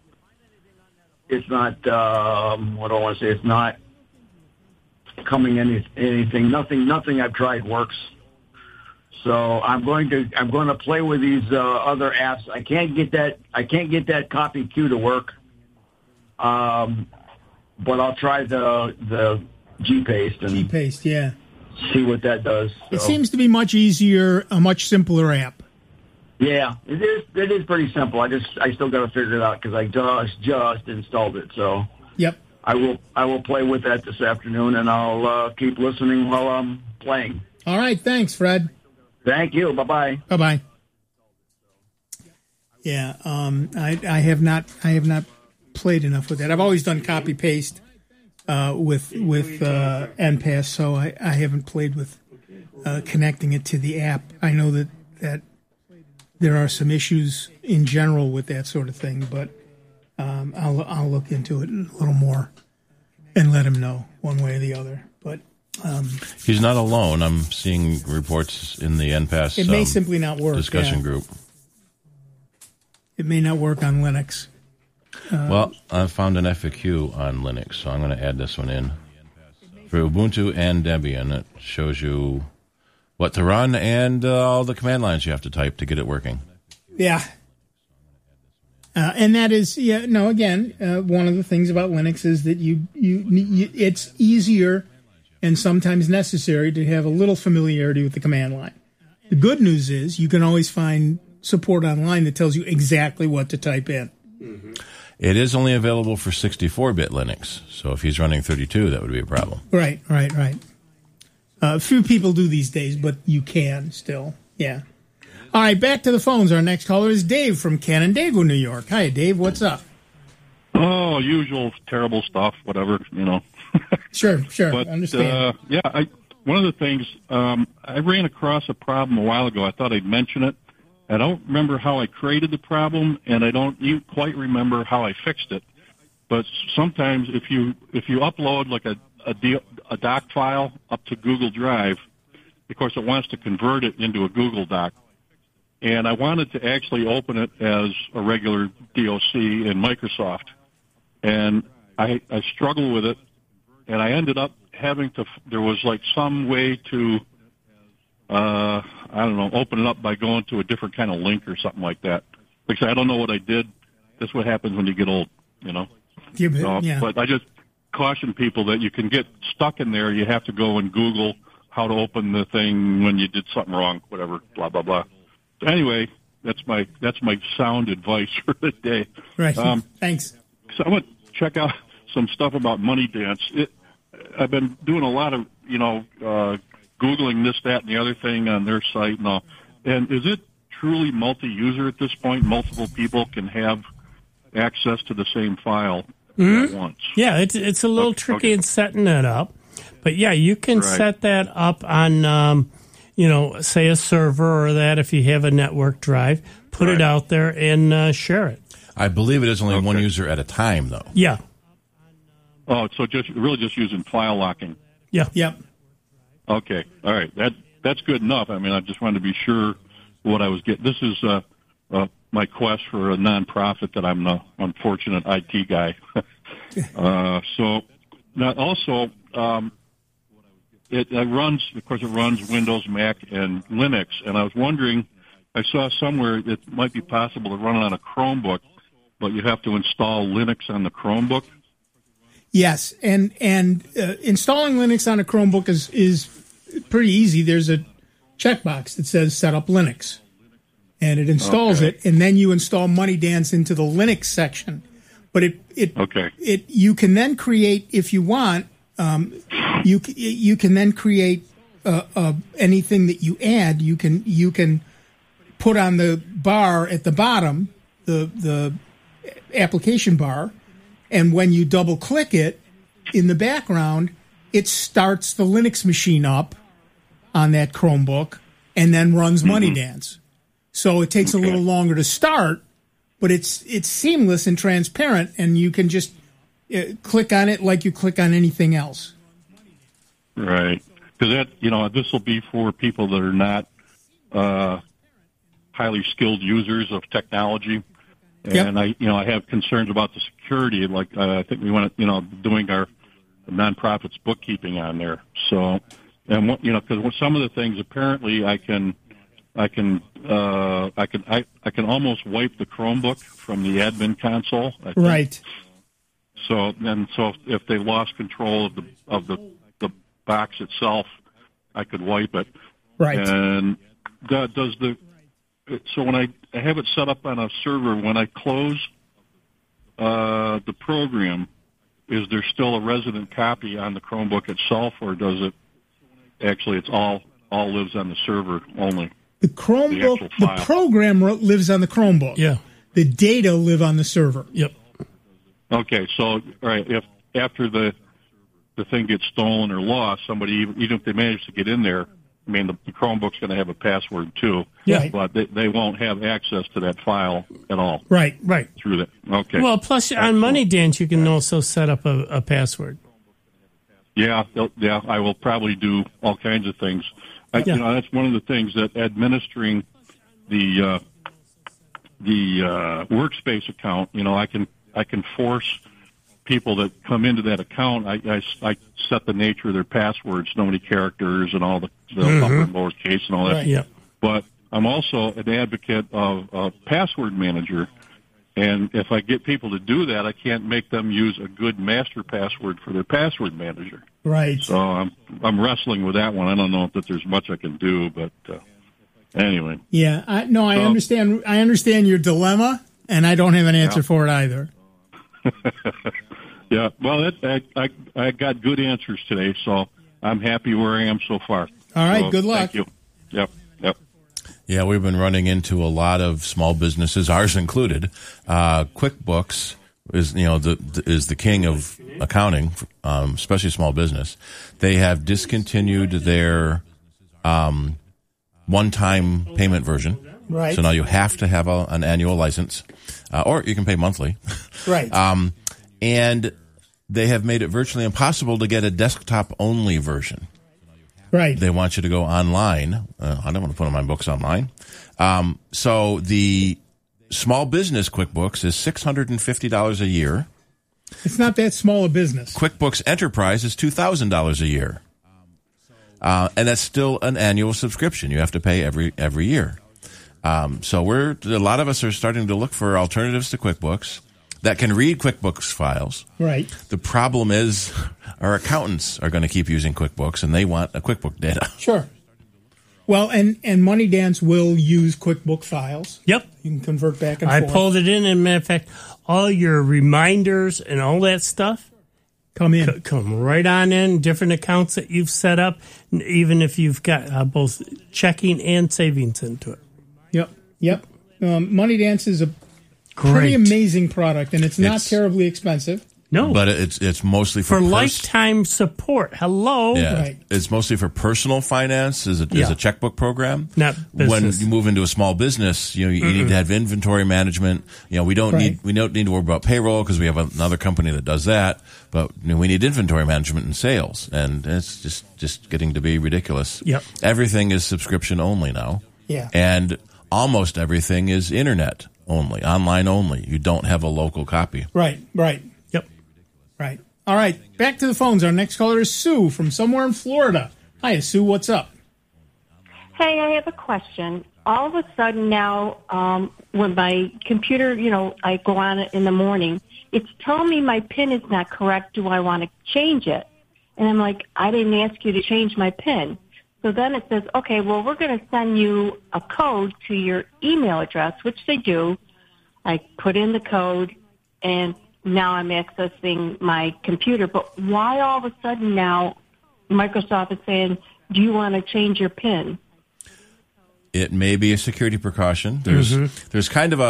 What do I want to say? It's not coming anything. Nothing I've tried works. So I'm going to play with these other apps. I can't get that copy queue to work. But I'll try the G-Paste and Paste, yeah. see what that does. It So, seems to be much easier, a much simpler app. yeah, it is pretty simple. I still got to figure it out because I just installed it. So Yep. I will play with that this afternoon, and I'll keep listening while I'm playing. All right. Thanks, Fred. Thank you. Bye-bye. Bye-bye. Yeah, I have not played enough with that. I've always done copy paste with NPass, so I haven't played with connecting it to the app. I know that there are some issues in general with that sort of thing, but I'll look into it a little more and let him know one way or the other. But He's not alone. I'm seeing reports in the NPass it may simply not work. discussion yeah. group. It may not work on Linux. Well, I found an FAQ on Linux, so I'm going to add this one in. For Ubuntu and Debian, it shows you what to run and all the command lines you have to type to get it working. Yeah. And that is, again, one of the things about Linux is that it's easier and sometimes necessary to have a little familiarity with the command line. The good news is you can always find support online that tells you exactly what to type in. It is only available for 64-bit Linux, so if he's running 32, that would be a problem. Right. Few people do these days, but you can still. Yeah. All right, back to the phones. Our next caller is Dave from Canandaigua, New York. Hi, Dave. What's up? Oh, usual terrible stuff, whatever, Sure. But, Understand. one of the things, I ran across a problem a while ago. I thought I'd mention it. I don't remember how I created the problem, and I don't quite remember how I fixed it. But sometimes if you upload like a doc file up to Google Drive, of course it wants to convert it into a Google Doc. And I wanted to actually open it as a regular DOC in Microsoft. And I struggled with it, and I ended up there was like some way to, I don't know, open it up by going to a different kind of link or something like that. Because I don't know what I did. That's what happens when you get old, you know. Yeah. But I just caution people that you can get stuck in there. You have to go and Google how to open the thing when you did something wrong, whatever, blah, blah, blah. So anyway, that's my sound advice for the day. Right. Thanks. So I'm going to check out some stuff about Money Dance. I've been doing a lot of, Googling this, that, and the other thing on their site and all. And is it truly multi-user at this point? Multiple people can have access to the same file at once. Yeah, it's a little tricky in setting that up. But, yeah, you can set that up on, say a server or that if you have a network drive. Put it out there and share it. I believe it is only one user at a time, though. Yeah. Oh, so really just using file locking. Yeah. Yep. Okay. All right. That's good enough. I mean, I just wanted to be sure what I was getting. This is my quest for a nonprofit that I'm the unfortunate IT guy. So now also it runs, of course, it runs Windows, Mac, and Linux. And I was wondering, I saw somewhere it might be possible to run it on a Chromebook, but you have to install Linux on the Chromebook. Yes, and installing Linux on a Chromebook is pretty easy. There's a checkbox that says set up Linux, and it installs it, and then you install Money Dance into the Linux section. But you can then create, if you want, you can then create anything that you add. You can put on the bar at the bottom, the application bar. And when you double click it in the background, it starts the Linux machine up on that Chromebook and then runs Money Dance. So it takes a little longer to start, but it's seamless and transparent, and you can just click on it like you click on anything else. Right. Because this will be for people that are not highly skilled users of technology. And I have concerns about the security. Like I think we want to, doing our nonprofit's bookkeeping on there. So, and because some of the things apparently I can almost wipe the Chromebook from the admin console. Right. So if they lost control of the box itself, I could wipe it. Right. And so when I have it set up on a server, when I close the program, is there still a resident copy on the Chromebook itself, or does it actually it's all lives on the server only? The Chromebook, the program lives on the Chromebook. Yeah. The data live on the server. Yep. Okay, so all right, if after the thing gets stolen or lost, somebody even if they manage to get in there, I mean, the Chromebook's going to have a password too, but they won't have access to that file at all. Right. Through that. Okay. Well, plus on Money Dance, you can also set up a password. Yeah, I will probably do all kinds of things. That's one of the things that administering the workspace account. I can force people that come into that account. I set the nature of their passwords, so many characters, and all the upper and lower case and all that. Right. Yeah. But I'm also an advocate of a password manager. And if I get people to do that, I can't make them use a good master password for their password manager. Right. So I'm wrestling with that one. I don't know that there's much I can do, but anyway. Yeah. I understand. I understand your dilemma, and I don't have an answer for it either. Yeah. Well, I got good answers today, so I'm happy where I am so far. All right. Good luck. Thank you. Yep. Yeah, we've been running into a lot of small businesses, ours included. QuickBooks is the king of accounting, especially small business. They have discontinued their one-time payment version. Right. So now you have to have an annual license, or you can pay monthly. Right. And they have made it virtually impossible to get a desktop-only version. Right. They want you to go online. I don't want to put my books online. So the small business QuickBooks is $650 a year. It's not that small a business. QuickBooks Enterprise is $2,000 a year. And that's still an annual subscription. You have to pay every year. So a lot of us are starting to look for alternatives to QuickBooks that can read QuickBooks files. Right. The problem is our accountants are going to keep using QuickBooks, and they want a QuickBook data. Sure. Well, and Money Dance will use QuickBook files. Yep. You can convert back and I forth. pulled it in, and matter of fact, all your reminders and all that stuff Come in. come right on in, different accounts that you've set up, even if you've got both checking and savings into it. Yep. Money Dance is a Great. pretty amazing product, and it's not It's- terribly expensive. No. But it's mostly for lifetime support. Hello. Yeah, Right. it's mostly for personal finance as a checkbook program. Not when business. you move into a small business, you need to have inventory management. We don't Right. need to worry about payroll because we have another company that does that. But we need inventory management and sales, and it's just getting to be ridiculous. Yep. Everything is subscription only now. Yeah. And almost everything is internet only, online only. You don't have a local copy. Right. Yep. Right. All right. Back to the phones. Our next caller is Sue from somewhere in Florida. Hi, Sue. What's up? Hey, I have a question. All of a sudden now, when my computer, I go on it in the morning, it's telling me my PIN is not correct. Do I want to change it? And I'm like, I didn't ask you to change my PIN. So then it says, okay, well, we're going to send you a code to your email address, which they do. I put in the code, and now I'm accessing my computer. But why all of a sudden now Microsoft is saying, do you want to change your PIN? It may be a security precaution. There's kind of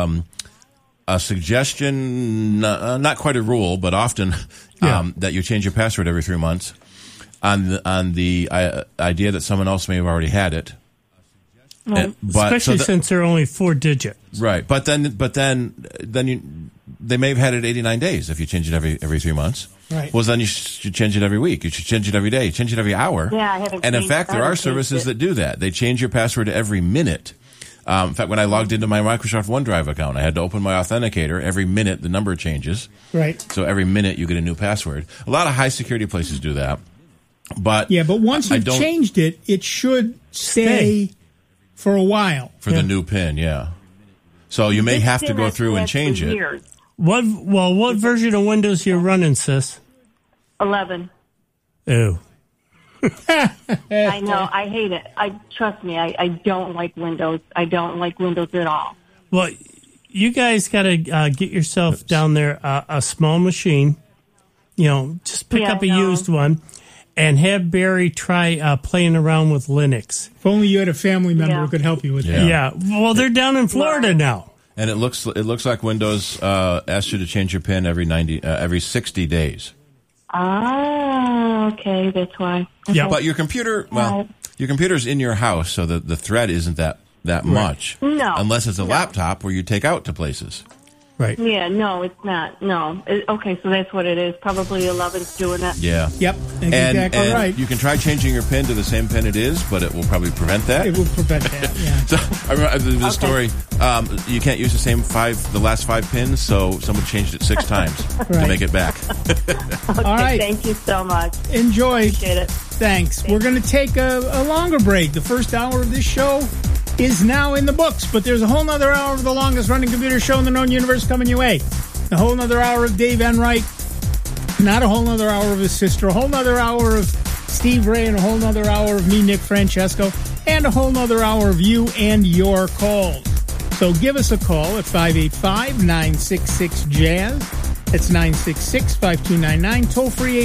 a suggestion, not quite a rule, but often that you change your password every 3 months on the idea that someone else may have already had it. Well, Especially since they're only 4 digits. Right, but then they may have had it 89 days if you change it every 3 months. Right. Well, then you should change it every week. You should change it every day. Change it every hour. Yeah, I haven't And in changed- fact, I there are haven't changed services it. that do that. They change your password every minute. In fact, when I logged into my Microsoft OneDrive account, I had to open my authenticator. Every minute, the number changes. Right. So every minute, you get a new password. A lot of high security places do that. But Yeah, but once I you've don't- changed it, it should stay for a while. for the new PIN, yeah. So you may This have to PIN go has through and lasted change it. years. What version of Windows you running, sis? 11. Ew. I know. I hate it. Trust me. I don't like Windows. I don't like Windows at all. Well, you guys got to get yourself down there a small machine. Just pick Yeah, up a I know. used one and have Barry try playing around with Linux. If only you had a family member Yeah. who could help you with Yeah. that. Yeah. Well, they're down in Florida now. And it looks like Windows asks you to change your PIN every 60 days. Ah, okay. That's why. Okay. Yeah. But your computer's in your house, so the threat isn't that much. No. Unless it's a laptop where you take out to places. Right. Yeah, no, it's not. No. Okay, so that's what it is. Probably 11's doing it. Yeah. Yep, exactly And right. you can try changing your PIN to the same PIN it is, but it will probably prevent that. It will prevent that, yeah. So I remember the story. You can't use the last 5 pins, so someone changed it 6 times to Right. make it back. All right. Thank you so much. Enjoy. Appreciate it. Thanks. We're going to take a longer break. The first hour of this show is now in the books, but there's a whole nother hour of the longest running computer show in the known universe coming your way. A whole nother hour of Dave Enright. Not a whole nother hour of his sister. A whole nother hour of Steve Ray, and a whole nother hour of me, Nick Francesco, and a whole nother hour of you and your calls. So give us a call at 585-966-JAZZ. That's 966-5299. Toll free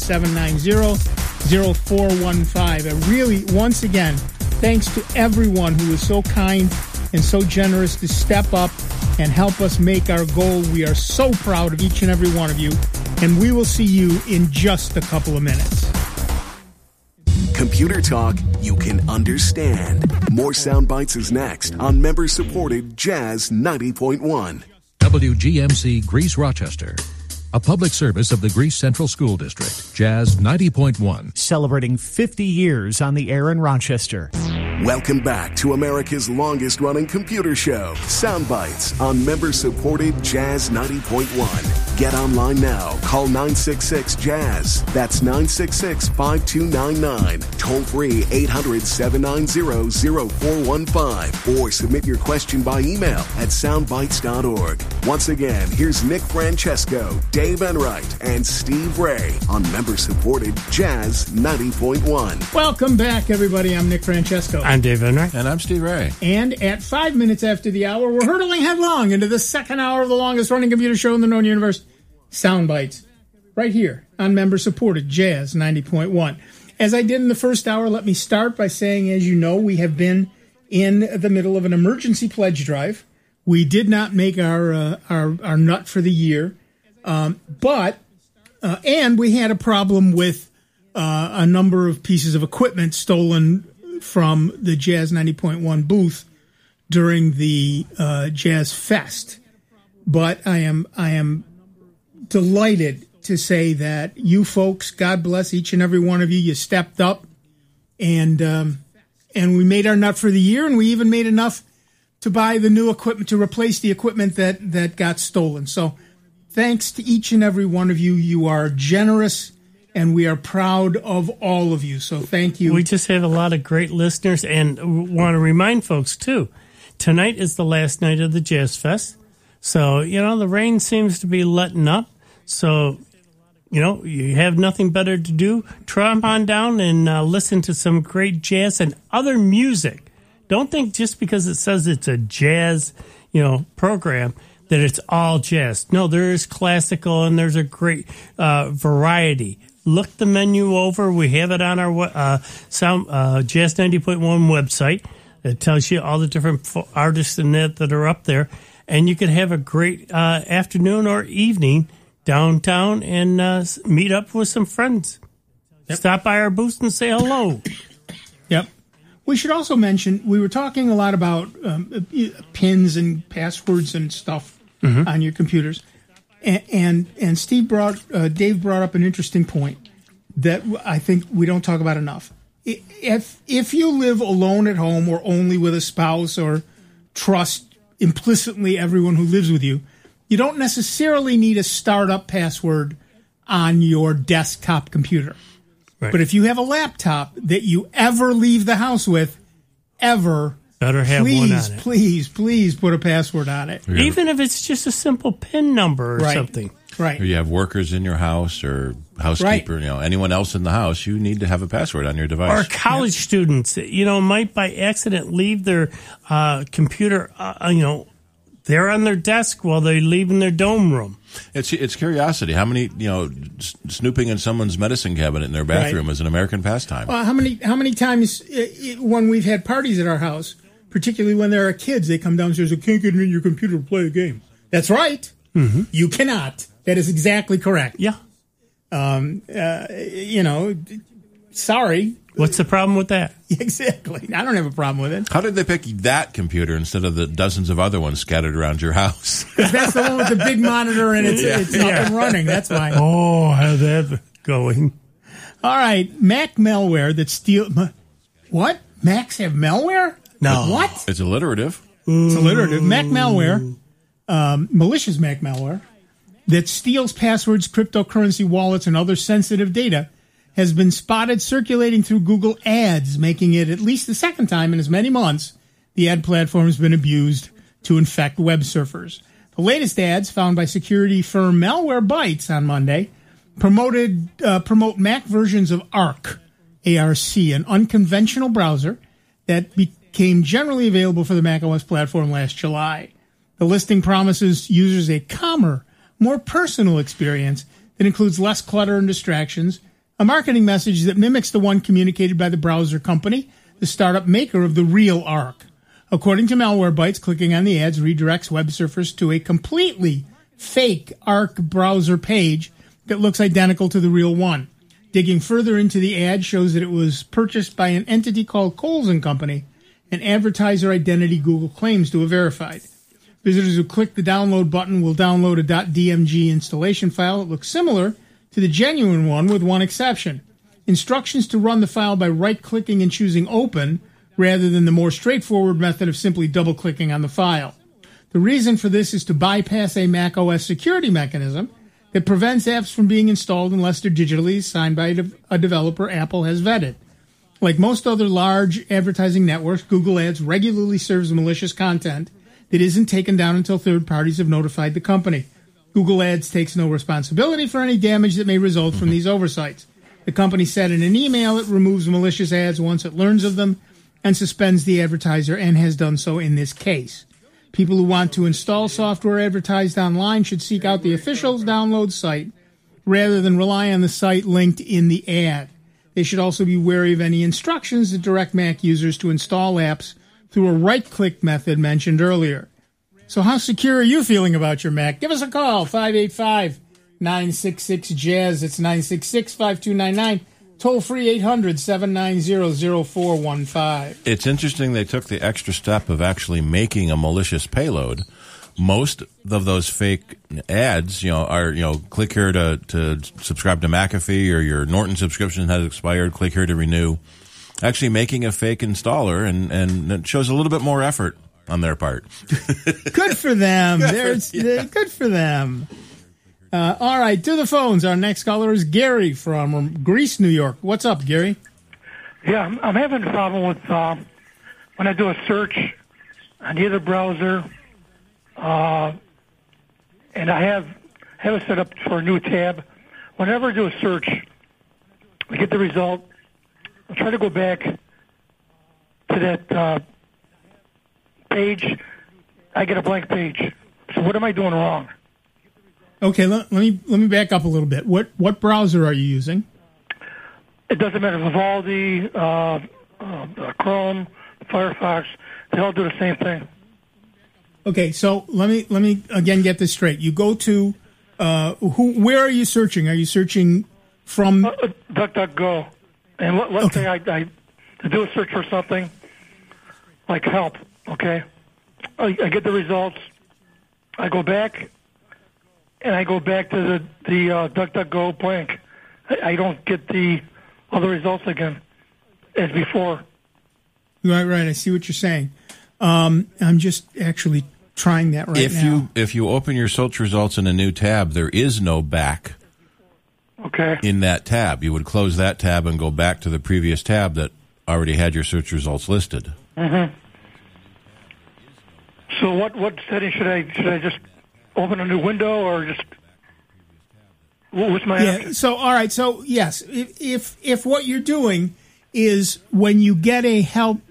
800-790-0415. And really, once again, thanks to everyone who is so kind and so generous to step up and help us make our goal. We are so proud of each and every one of you. And we will see you in just a couple of minutes. Computer talk you can understand. More sound bites is next on member-supported Jazz 90.1. WGMC Greece Rochester, a public service of the Greece Central School District. Jazz 90.1. Celebrating 50 years on the air in Rochester. Welcome back to America's longest-running computer show, Sound Bites on member-supported Jazz 90.1. Get online now. Call 966-JAZZ. That's 966-5299. Toll free 800-790-0415. Or submit your question by email at soundbites.org. Once again, here's Nick Francesco, Dave Enright, and Steve Ray on member-supported Jazz 90.1. Welcome back, everybody. I'm Nick Francesco. I'm Dave Enright. And I'm Steve Ray. And at 5 minutes after the hour, we're hurtling headlong into the second hour of the longest-running computer show in the known universe, Soundbites, right here on member-supported Jazz 90.1. As I did in the first hour, let me start by saying, as you know, we have been in the middle of an emergency pledge drive. We did not make our nut for the year, but we had a problem with a number of pieces of equipment stolen from the Jazz 90.1 booth during the Jazz Fest. But I am delighted to say that you folks, God bless each and every one of you, you stepped up, and we made our nut for the year, and we even made enough to buy the new equipment, to replace the equipment that got stolen. So thanks to each and every one of you. You are generous, and we are proud of all of you. So thank you. We just have a lot of great listeners, and want to remind folks, too, tonight is the last night of the Jazz Fest. So, the rain seems to be letting up. So, you have nothing better to do. Try on down and listen to some great jazz and other music. Don't think just because it says it's a jazz, program that it's all jazz. No, there is classical and there's a great variety. Look the menu over. We have it on our Jazz 90.1 website. It tells you all the different artists and that are up there. And you can have a great afternoon or evening downtown and meet up with some friends. Yep. Stop by our booth and say hello. Yep. We should also mention, we were talking a lot about pins and passwords and stuff on your computers. And Dave brought up an interesting point that I think we don't talk about enough. If you live alone at home or only with a spouse or trust implicitly everyone who lives with you, you don't necessarily need a startup password on your desktop computer. Right. But if you have a laptop that you ever leave the house with, better have one on it. Please put a password on it. Even if it's just a simple PIN number or something. Right. Or you have workers in your house or housekeeper, anyone else in the house, you need to have a password on your device. Or college students, might by accident leave their computer, they're on their desk while they leave in their dome room. It's curiosity. How many, snooping in someone's medicine cabinet in their bathroom is an American pastime. How many times when we've had parties at our house, particularly when there are kids, they come downstairs and can't get in your computer to play a game. That's right. Mm-hmm. You cannot. That is exactly correct. Yeah. Sorry. What's the problem with that? Exactly. I don't have a problem with it. How did they pick that computer instead of the dozens of other ones scattered around your house? Because that's the one with the big monitor and it's up and running. That's why. Oh, how's that going? All right. Mac malware that steals... What? Macs have malware? No. What? It's alliterative. It's alliterative. Mac malware, malicious Mac malware, that steals passwords, cryptocurrency wallets, and other sensitive data has been spotted circulating through Google Ads, making it at least the second time in as many months the ad platform has been abused to infect web surfers. The latest ads, found by security firm Malwarebytes on Monday, promote Mac versions of ARC, A-R-C, an unconventional browser that became generally available for the macOS platform last July. The listing promises users a calmer, more personal experience that includes less clutter and distractions, a marketing message that mimics the one communicated by the browser company, the startup maker of the real ARC. According to Malwarebytes, clicking on the ads redirects web surfers to a completely fake ARC browser page that looks identical to the real one. Digging further into the ad shows that it was purchased by an entity called Coles & Company, an advertiser identity Google claims to have verified. Visitors who click the download button will download a .dmg installation file that looks similar to the genuine one, with one exception. Instructions to run the file by right-clicking and choosing Open, rather than the more straightforward method of simply double-clicking on the file. The reason for this is to bypass a macOS security mechanism that prevents apps from being installed unless they're digitally signed by a developer Apple has vetted. Like most other large advertising networks, Google Ads regularly serves malicious content that isn't taken down until third parties have notified the company. Google Ads takes no responsibility for any damage that may result from these oversights. The company said in an email it removes malicious ads once it learns of them and suspends the advertiser, and has done so in this case. People who want to install software advertised online should seek out the official download site rather than rely on the site linked in the ad. They should also be wary of any instructions that direct Mac users to install apps through a right-click method mentioned earlier. So how secure are you feeling about your Mac? Give us a call, 585-966-JAZZ. It's 966-5299. Toll free 800-790-0415. It's interesting they took the extra step of actually making a malicious payload. Most of those fake ads, are, click here to subscribe to McAfee, or your Norton subscription has expired, click here to renew. Actually making a fake installer, and it shows a little bit more effort on their part. Good for them. Good for them. All right, to the phones. Our next caller is Gary from Greece, New York. What's up, Gary? Yeah, I'm having a problem with when I do a search on either browser, and I have it set up for a new tab. Whenever I do a search, I get the result. I try to go back to that page. I get a blank page. So what am I doing wrong? Okay, let me back up a little bit. What browser are you using? It doesn't matter. Vivaldi, Chrome, Firefox, they all do the same thing. Okay, so let me again get this straight. You go to where are you searching? Are you searching from DuckDuckGo? And let's say I do a search for something like help. Okay, I get the results. I go back. And I go back to the DuckDuckGo blank. I don't get the other results again as before. Right. I see what you're saying. I'm just actually trying that now. If you open your search results in a new tab, there is no back. Okay. In that tab, you would close that tab and go back to the previous tab that already had your search results listed. Mm-hmm. So what setting should I just open a new window, or just what's my option? So all right, so yes, if what you're doing is when you get a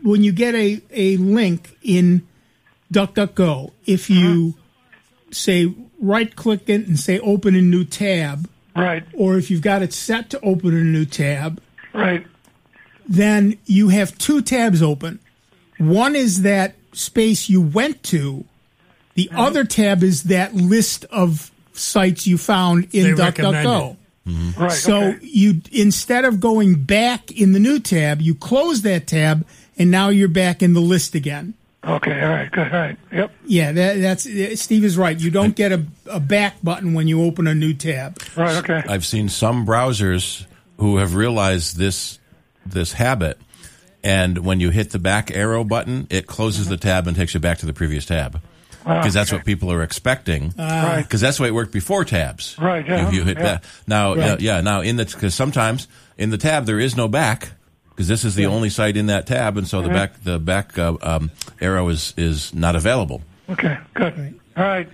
link in DuckDuckGo, if you say right click it and say open a new tab, right, or if you've got it set to open a new tab, right, then you have two tabs open. One is that space you went to. The other tab is that list of sites you found in DuckDuckGo. Mm-hmm. Right. So you, instead of going back in the new tab, you close that tab, and now you're back in the list again. Okay. All right. Good. All right. Yep. Yeah. That's Steve is right. You don't get a back button when you open a new tab. Right. Okay. I've seen some browsers who have realized this habit, and when you hit the back arrow button, it closes the tab and takes you back to the previous tab. Because that's what people are expecting. Right. Because that's the way it worked before tabs. Right. Yeah. If you hit that now, Right. now because sometimes in the tab there is no back, because this is the only site in that tab, and so the back arrow is not available. Okay. Good. Right. All right.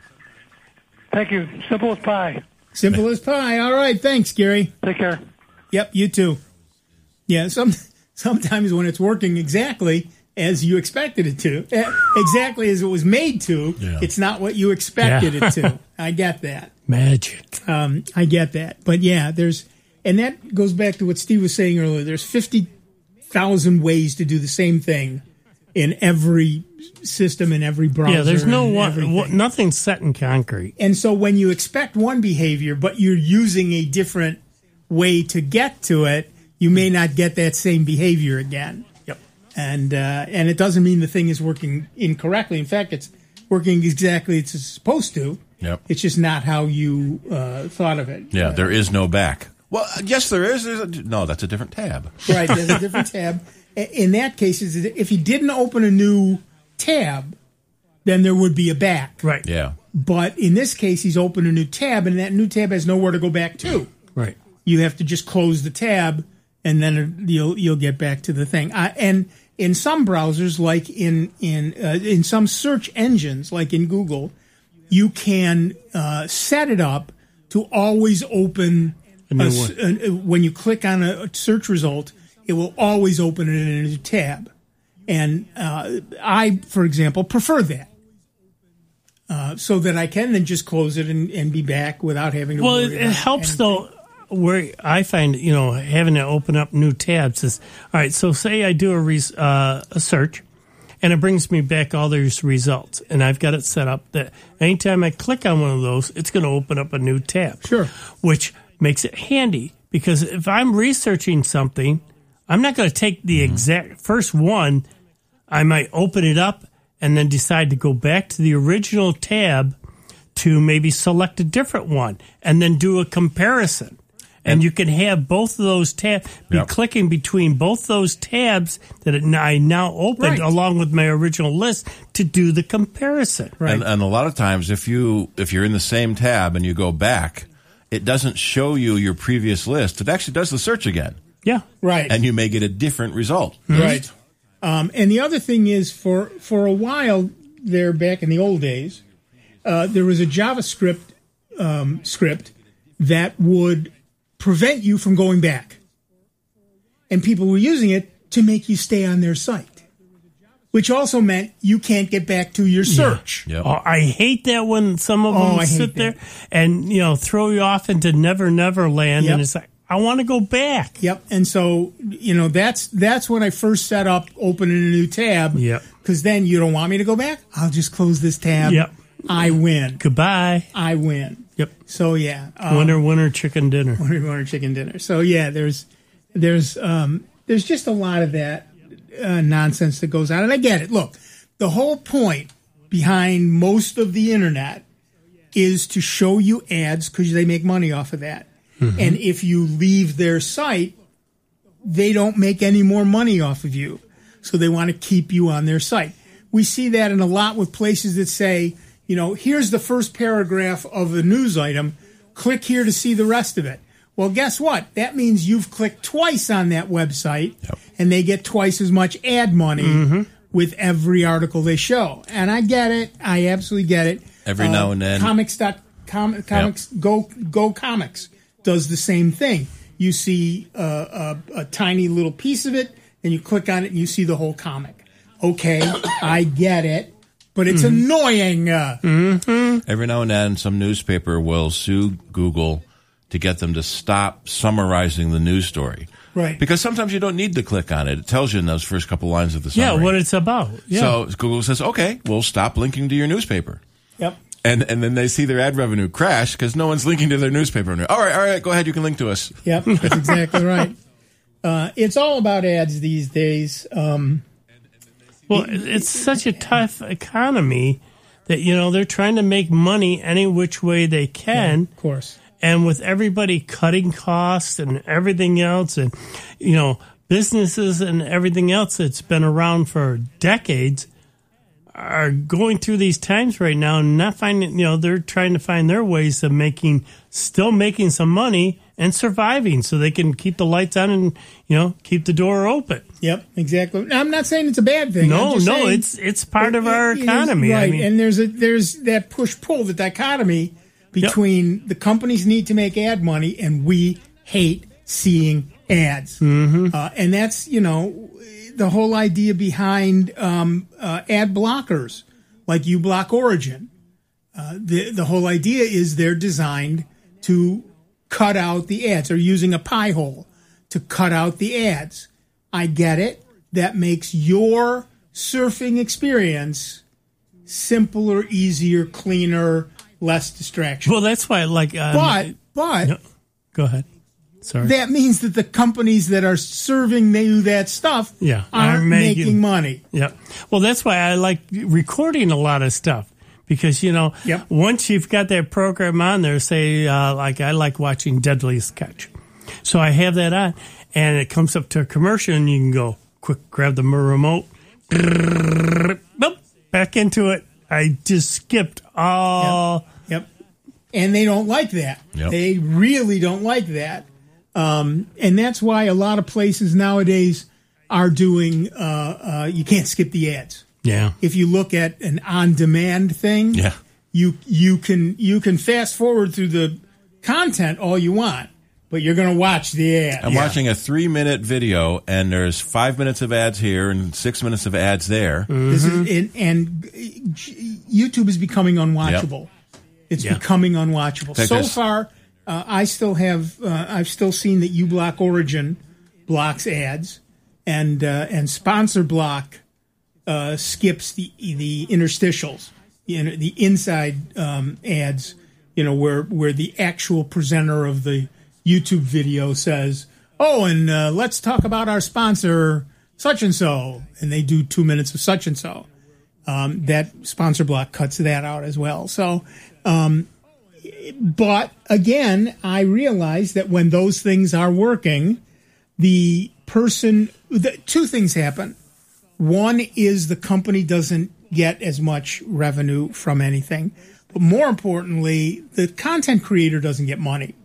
Thank you. Simple as pie. Simple as pie. All right. Thanks, Gary. Take care. Yep. You too. Yeah. Sometimes when it's working exactly as you expected it to, exactly as it was made to, it's not what you expected it to. I get that. Magic. I get that. But yeah, and that goes back to what Steve was saying earlier. There's 50,000 ways to do the same thing in every system, in every browser. Yeah, there's nothing's set in concrete. And so when you expect one behavior, but you're using a different way to get to it, you may not get that same behavior again. And it doesn't mean the thing is working incorrectly. In fact, it's working exactly as it's supposed to. Yep. It's just not how you thought of it. Yeah, there is no back. Well, yes, there is. No, that's a different tab. Right, there's a different tab. In that case, if you didn't open a new tab, then there would be a back. Right. Yeah. But in this case, he's opened a new tab, and that new tab has nowhere to go back to. Right. You have to just close the tab, and then you'll get back to the thing. And in some browsers, like in some search engines, like in Google, you can set it up to always open when you click on a search result, it will always open it in a new tab. And I, for example, prefer that. So that I can then just close it and be back without having to worry about it helps, anything. though, where I find, having to open up new tabs is, all right, so say I do a search, and it brings me back all those results. And I've got it set up that anytime I click on one of those, it's going to open up a new tab. Sure. Which makes it handy, because if I'm researching something, I'm not going to take the exact first one. I might open it up and then decide to go back to the original tab to maybe select a different one and then do a comparison. And you can have both of those tabs, clicking between both those tabs that I now opened along with my original list to do the comparison. Right. And a lot of times, if you're in the same tab and you go back, it doesn't show you your previous list. It actually does the search again. Yeah. Right. And you may get a different result. Right. And the other thing is, for a while there, back in the old days, there was a JavaScript script that would prevent you from going back. And people were using it to make you stay on their site, which also meant you can't get back to your search. Yeah. Yep. Oh, I hate that when some of them sit there and, throw you off into Never Never Land, and it's like, I want to go back. Yep. And so, that's when I first set up opening a new tab. Yep. Because then you don't want me to go back? I'll just close this tab. Yep. I win. Goodbye. I win. Yep. So, yeah. Winner, chicken dinner. Winner, chicken dinner. So, yeah, there's just a lot of that nonsense that goes on. And I get it. Look, the whole point behind most of the Internet is to show you ads because they make money off of that. Mm-hmm. And if you leave their site, they don't make any more money off of you. So they want to keep you on their site. We see that in a lot with places that say, here's the first paragraph of a news item. Click here to see the rest of it. Well, guess what? That means you've clicked twice on that website, and they get twice as much ad money with every article they show. And I get it. I absolutely get it. Every now and then. Go Comics does the same thing. You see a tiny little piece of it, and you click on it, and you see the whole comic. Okay, I get it, but it's annoying. Every now and then, some newspaper will sue Google to get them to stop summarizing the news story. Right. Because sometimes you don't need to click on it. It tells you in those first couple lines of the summary. Yeah, what it's about. Yeah. So Google says, okay, we'll stop linking to your newspaper. Yep. And then they see their ad revenue crash because no one's linking to their newspaper. All right, go ahead, you can link to us. Yep, that's exactly right. It's all about ads these days. Well, it's such a tough economy that, they're trying to make money any which way they can. Yeah, of course. And with everybody cutting costs and everything else and, businesses and everything else that's been around for decades are going through these times right now and not finding, they're trying to find their ways of still making some money and surviving so they can keep the lights on and, keep the door open. Yep, exactly. I'm not saying it's a bad thing. No, it's part of our economy. Right, and there's that push-pull, the dichotomy between the companies need to make ad money and we hate seeing ads. Mm-hmm. And that's, the whole idea behind ad blockers like uBlock Origin. The whole idea is they're designed to cut out the ads. They're using a pie hole to cut out the ads. I get it. That makes your surfing experience simpler, easier, cleaner, less distraction. Well, that's why I like... but... No, go ahead. Sorry. That means that the companies that are serving you that stuff aren't making money. Yeah. Well, that's why I like recording a lot of stuff. Because, once you've got that program on there, say, like I like watching Deadliest Catch. So I have that on, and it comes up to a commercial, and you can go, quick, grab the remote, boop, back into it, I just skipped all. Yep. And they don't like that. Yep. They really don't like that. And that's why a lot of places nowadays are doing, you can't skip the ads. Yeah. If you look at an on-demand thing, Yeah. you can fast forward through the content all you want, but you're going to watch the ad. I'm watching a 3-minute video, and there's 5 minutes of ads here and 6 minutes of ads there. This is, and YouTube is becoming unwatchable. It's becoming unwatchable. So far, I've still seen that uBlock Origin blocks ads, and Sponsor Block skips the interstitials, the inside ads. Where the actual presenter of the YouTube video says, "Oh, and let's talk about our sponsor, such and so," and they do 2 minutes of such and so. That Sponsor Block cuts that out as well. So, but again, I realize that when those things are working, two things happen. One is the company doesn't get as much revenue from anything, but more importantly, the content creator doesn't get money.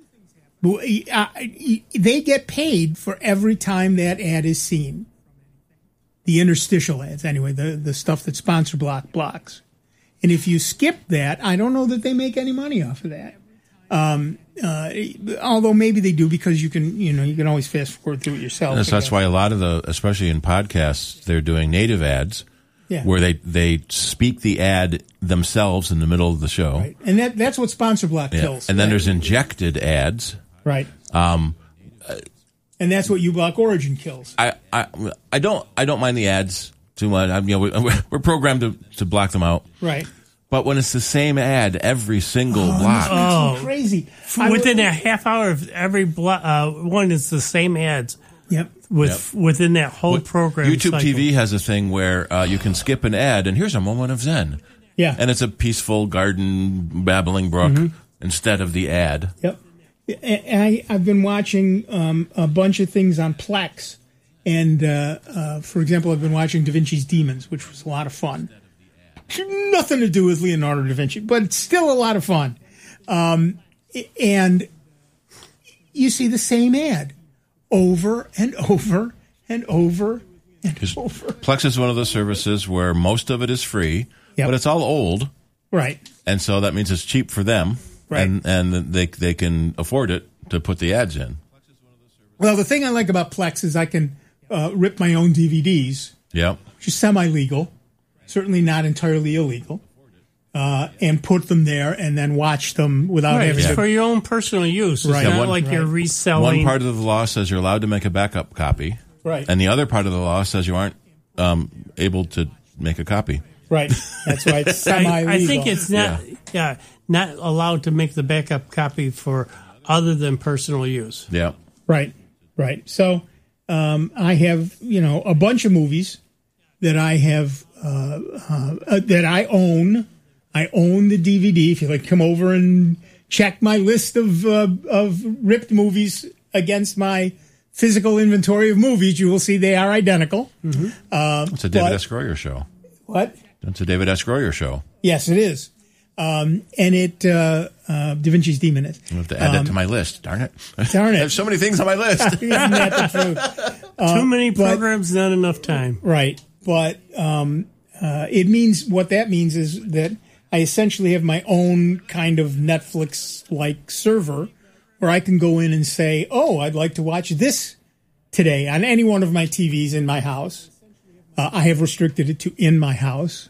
They get paid for every time that ad is seen. The interstitial ads, anyway, the stuff that Sponsor Block blocks. And if you skip that, I don't know that they make any money off of that. Although maybe they do, because you can always fast forward through it yourself. And that's why a lot of especially in podcasts, they're doing native ads, where they speak the ad themselves in the middle of the show. Right. And that's what Sponsor Block kills. And then there's injected ads. Right. And that's what uBlock Origin kills. I don't mind the ads too much. We're programmed to block them out. Right. But when it's the same ad every single block, it's crazy. Within a half hour of every one, it's the same ads. Yep. Within that whole program. YouTube cycle. TV has a thing where you can skip an ad, and here's a moment of Zen. Yeah. And it's a peaceful garden babbling brook instead of the ad. Yep. And I've been watching a bunch of things on Plex. And, for example, I've been watching Da Vinci's Demons, which was a lot of fun. Nothing to do with Leonardo da Vinci, but it's still a lot of fun. And you see the same ad over and over and over and over. Plex is one of those services where most of it is free, but it's all old. Right. And so that means it's cheap for them. Right. And they can afford it to put the ads in. Well, the thing I like about Plex is I can rip my own DVDs. Yep. Which is semi-legal. Certainly not entirely illegal, and put them there and then watch them without having to... for your own personal use. It's not you're reselling. One part of the law says you're allowed to make a backup copy. Right. And the other part of the law says you aren't able to make a copy. Right. That's why it's semi-legal. I think it's not, not allowed to make the backup copy for other than personal use. Yeah. Right. So I have, a bunch of movies that I have... that I own. I own the DVD. If you come over and check my list of ripped movies against my physical inventory of movies, you will see they are identical. It's a David S. Goyer show. What? It's a David S. Goyer show. Yes, it is. And it Da Vinci's Demon is. I have to add that to my list. Darn it. Darn it. There's so many things on my list. Isn't that the truth? Too many programs, not enough time. Right. But it means, what that means is that I essentially have my own kind of Netflix-like server where I can go in and say, oh, I'd like to watch this today on any one of my TVs in my house. I have restricted it to in my house.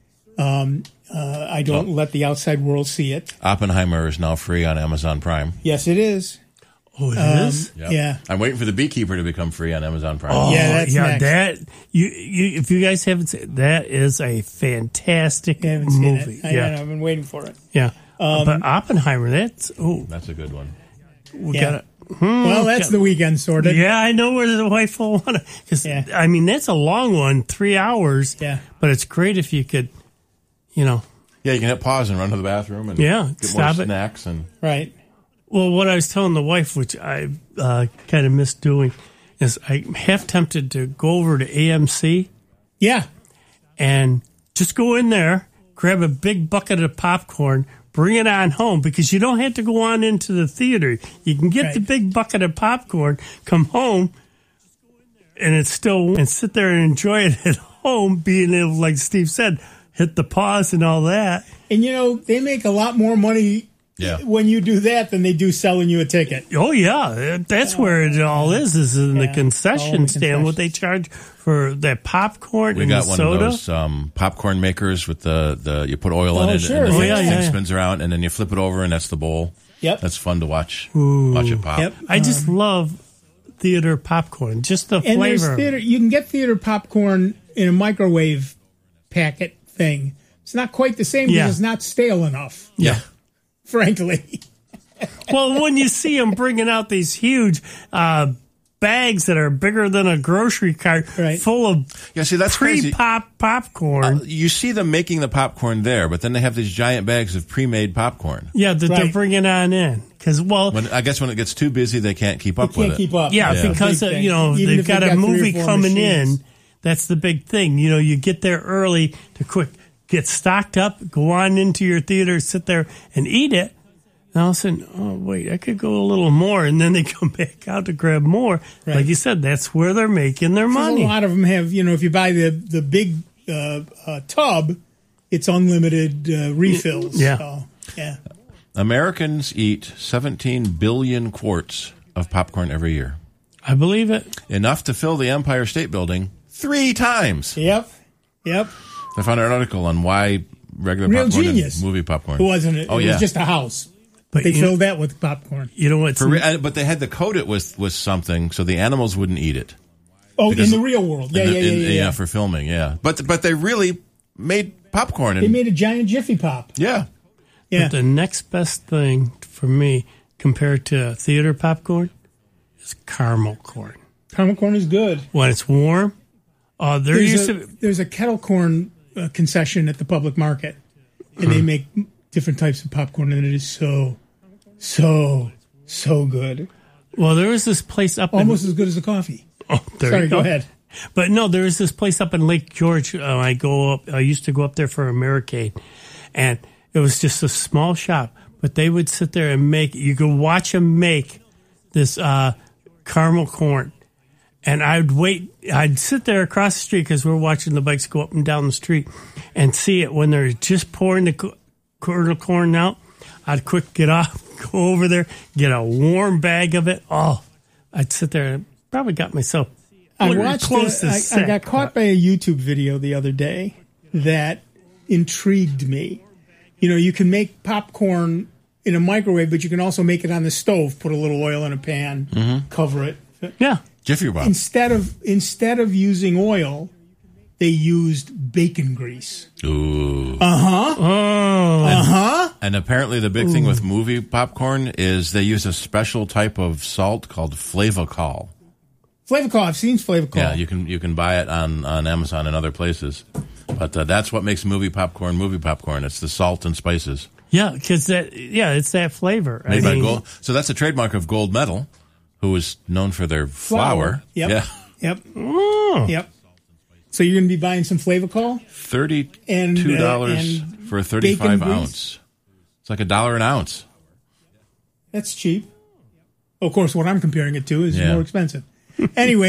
I don't let the outside world see it. Oppenheimer is now free on Amazon Prime. Yes, it is. Oh, it is? Yep. Yeah. I'm waiting for The Beekeeper to become free on Amazon Prime. Oh, yeah, that's next. That if you guys haven't seen that, is a fantastic movie. I've been waiting for it. Yeah. But Oppenheimer, that's a good one. We got it. Well, that's the weekend sorted. Yeah, I know where the wife will want to. I mean, that's a long one, 3 hours. Yeah. But it's great if you could, Yeah, you can hit pause and run to the bathroom and get more snacks and right. Well, what I was telling the wife, which I kind of missed doing, is I'm half tempted to go over to AMC. Yeah. And just go in there grab a big bucket of popcorn, bring it on home, because you don't have to go on into the theater. You can get the big bucket of popcorn, come home, and sit there and enjoy it at home, being able, like Steve said, hit the pause and all that. And, they make a lot more money when you do that than they do selling you a ticket. Oh, yeah. That's where it all is in the concession stand, what they charge for that popcorn and the soda. We got one of those popcorn makers with the you put oil in it sure. and the thing spins around, and then you flip it over, and that's the bowl. Yep. That's fun to watch. Watch it pop. Yep. I just love theater popcorn, just the and flavor. You can get theater popcorn in a microwave packet thing. It's not quite the same because it's not stale enough. Yeah. Frankly. Well, when you see them bringing out these huge bags that are bigger than a grocery cart full of that's pre-pop popcorn. You see them making the popcorn there, but then they have these giant bags of pre-made popcorn. Yeah, that they're bringing on in. Because, I guess when it gets too busy, they can't keep up with it. Keep up. Yeah, because they've got a movie coming in. That's the big thing. You get there early to get stocked up, go on into your theater, sit there and eat it. And all of a sudden, oh, wait, I could go a little more. And then they come back out to grab more. Right. Like you said, that's where they're making their money. A lot of them have, if you buy the big tub, it's unlimited refills. Yeah. So, yeah. Americans eat 17 billion quarts of popcorn every year. I believe it. Enough to fill the Empire State Building 3 times. Yep. I found an article on why regular Real popcorn genius. and movie popcorn. It wasn't. It was just a house. But they filled that with popcorn. You know what? But they had to coat it with something so the animals wouldn't eat it. Oh, in the real world. Yeah, for filming, yeah. But they really made popcorn. They made a giant Jiffy Pop. Yeah. But the next best thing for me compared to theater popcorn is caramel corn. Caramel corn is good. When it's warm. There's a kettle corn concession at the public market, and they make different types of popcorn, and it is so good. Well, there was this place up almost as good as the coffee. Oh, sorry, go ahead. But no, there was this place up in Lake George. I used to go up there for Americade, and it was just a small shop. But they would sit there and you could watch them make this caramel corn. And I'd sit there across the street because we're watching the bikes go up and down the street and see it when they're just pouring the kernel corn out. I'd quick get off, go over there, get a warm bag of it. Oh, I'd sit there and probably got myself close to sick. I got caught by a YouTube video the other day that intrigued me. You can make popcorn in a microwave, but you can also make it on the stove. Put a little oil in a pan, cover it. Yeah. Jiffy Pop. Instead of using oil, they used bacon grease. Ooh. And apparently the big thing with movie popcorn is they use a special type of salt called Flavacol. Flavacol, I've seen Flavacol. Yeah, you can buy it on Amazon and other places. But that's what makes movie popcorn. It's the salt and spices. Yeah, because it's that flavor. Made by Gold. So that's a trademark of Gold Medal, who is known for their flour. Yep. Yeah. Yep. Yep. So you're going to be buying some Flavacol? $32 for a 35 ounce. It's like $1 an ounce. That's cheap. Of course, what I'm comparing it to is more expensive. Anyway,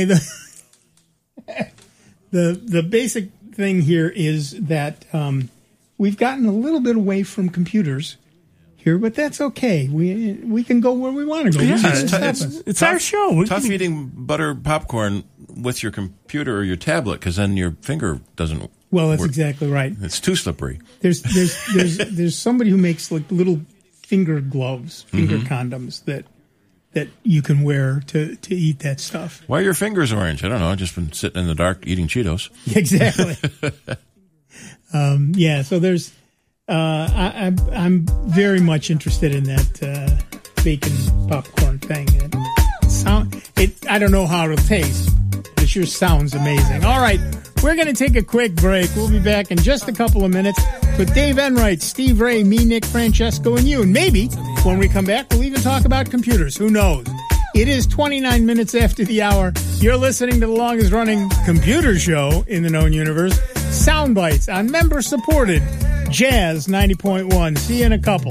the basic thing here is that we've gotten a little bit away from computers here, but that's okay. We can go where we want to go. Yeah, it's our show. Tough eating butter popcorn with your computer or your tablet because then your finger doesn't. Well, that's exactly right. It's too slippery. There's somebody who makes like little finger gloves, finger condoms that you can wear to eat that stuff. Why are your fingers orange? I don't know. I've just been sitting in the dark eating Cheetos. Exactly. So there's. I'm very much interested in that bacon popcorn thing. I don't know how it'll taste, but it sure sounds amazing. All right, we're going to take a quick break. We'll be back in just a couple of minutes with Dave Enright, Steve Ray, me, Nick Francesco, and you. And maybe when we come back, we'll even talk about computers. Who knows? It is 29 minutes after the hour. You're listening to the longest-running computer show in the known universe, Soundbites, on member-supported Jazz 90.1. See you in a couple.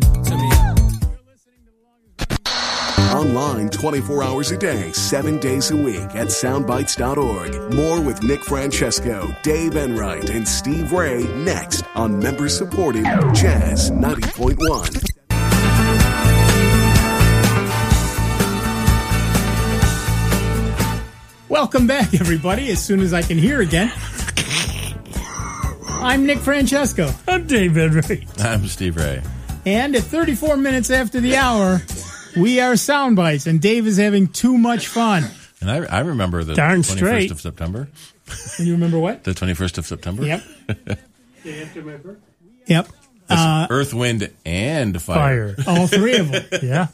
Online 24 hours a day, 7 days a week at soundbites.org. More with Nick Francesco, Dave Enright, and Steve Ray next on member-supported Jazz 90.1. Welcome back, everybody, as soon as I can hear again. I'm Nick Francesco. I'm Dave Enright. I'm Steve Ray. And at 34 minutes after the hour, we are Soundbites, and Dave is having too much fun. And I remember the Darn 21st straight. of September. And you remember what? The 21st of September? Yep. Day after my birthday? Yep. That's Earth, Wind, and Fire. All three of them. Yeah.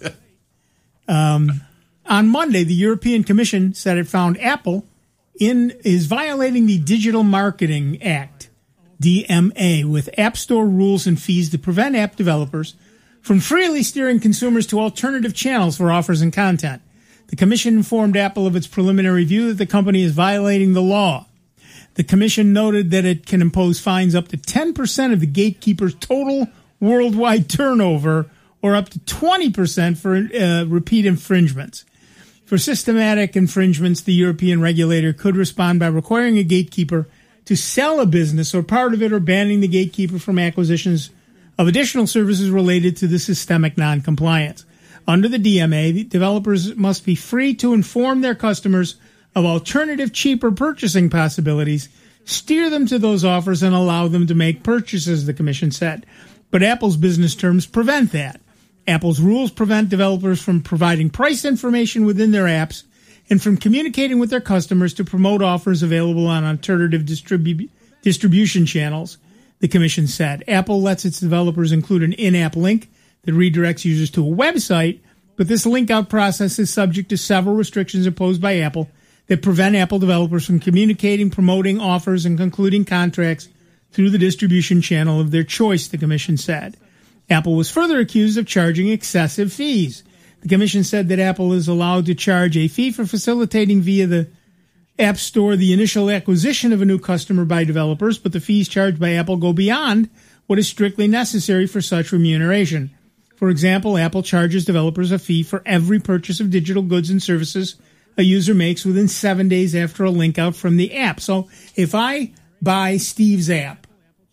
On Monday, the European Commission said it found Apple is violating the Digital Marketing Act, DMA, with App Store rules and fees to prevent app developers from freely steering consumers to alternative channels for offers and content. The Commission informed Apple of its preliminary view that the company is violating the law. The Commission noted that it can impose fines up to 10% of the gatekeeper's total worldwide turnover or up to 20% for repeat infringements. For systematic infringements, the European regulator could respond by requiring a gatekeeper to sell a business or part of it or banning the gatekeeper from acquisitions of additional services related to the systemic noncompliance. Under the DMA, developers must be free to inform their customers of alternative, cheaper purchasing possibilities, steer them to those offers, and allow them to make purchases, the Commission said. But Apple's business terms prevent that. Apple's rules prevent developers from providing price information within their apps and from communicating with their customers to promote offers available on alternative distribution channels, the Commission said. Apple lets its developers include an in-app link that redirects users to a website, but this link-out process is subject to several restrictions imposed by Apple that prevent Apple developers from communicating, promoting offers, and concluding contracts through the distribution channel of their choice, the Commission said. Apple was further accused of charging excessive fees. The Commission said that Apple is allowed to charge a fee for facilitating via the App Store the initial acquisition of a new customer by developers, but the fees charged by Apple go beyond what is strictly necessary for such remuneration. For example, Apple charges developers a fee for every purchase of digital goods and services a user makes within 7 days after a link out from the app. So if I buy Steve's app,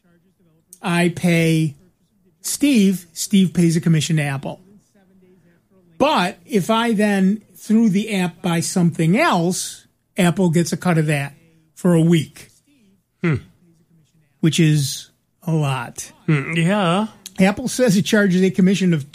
I pay Steve pays a commission to Apple. But if I then, through the app, buy something else, Apple gets a cut of that for a week, which is a lot. Yeah. Apple says it charges a commission of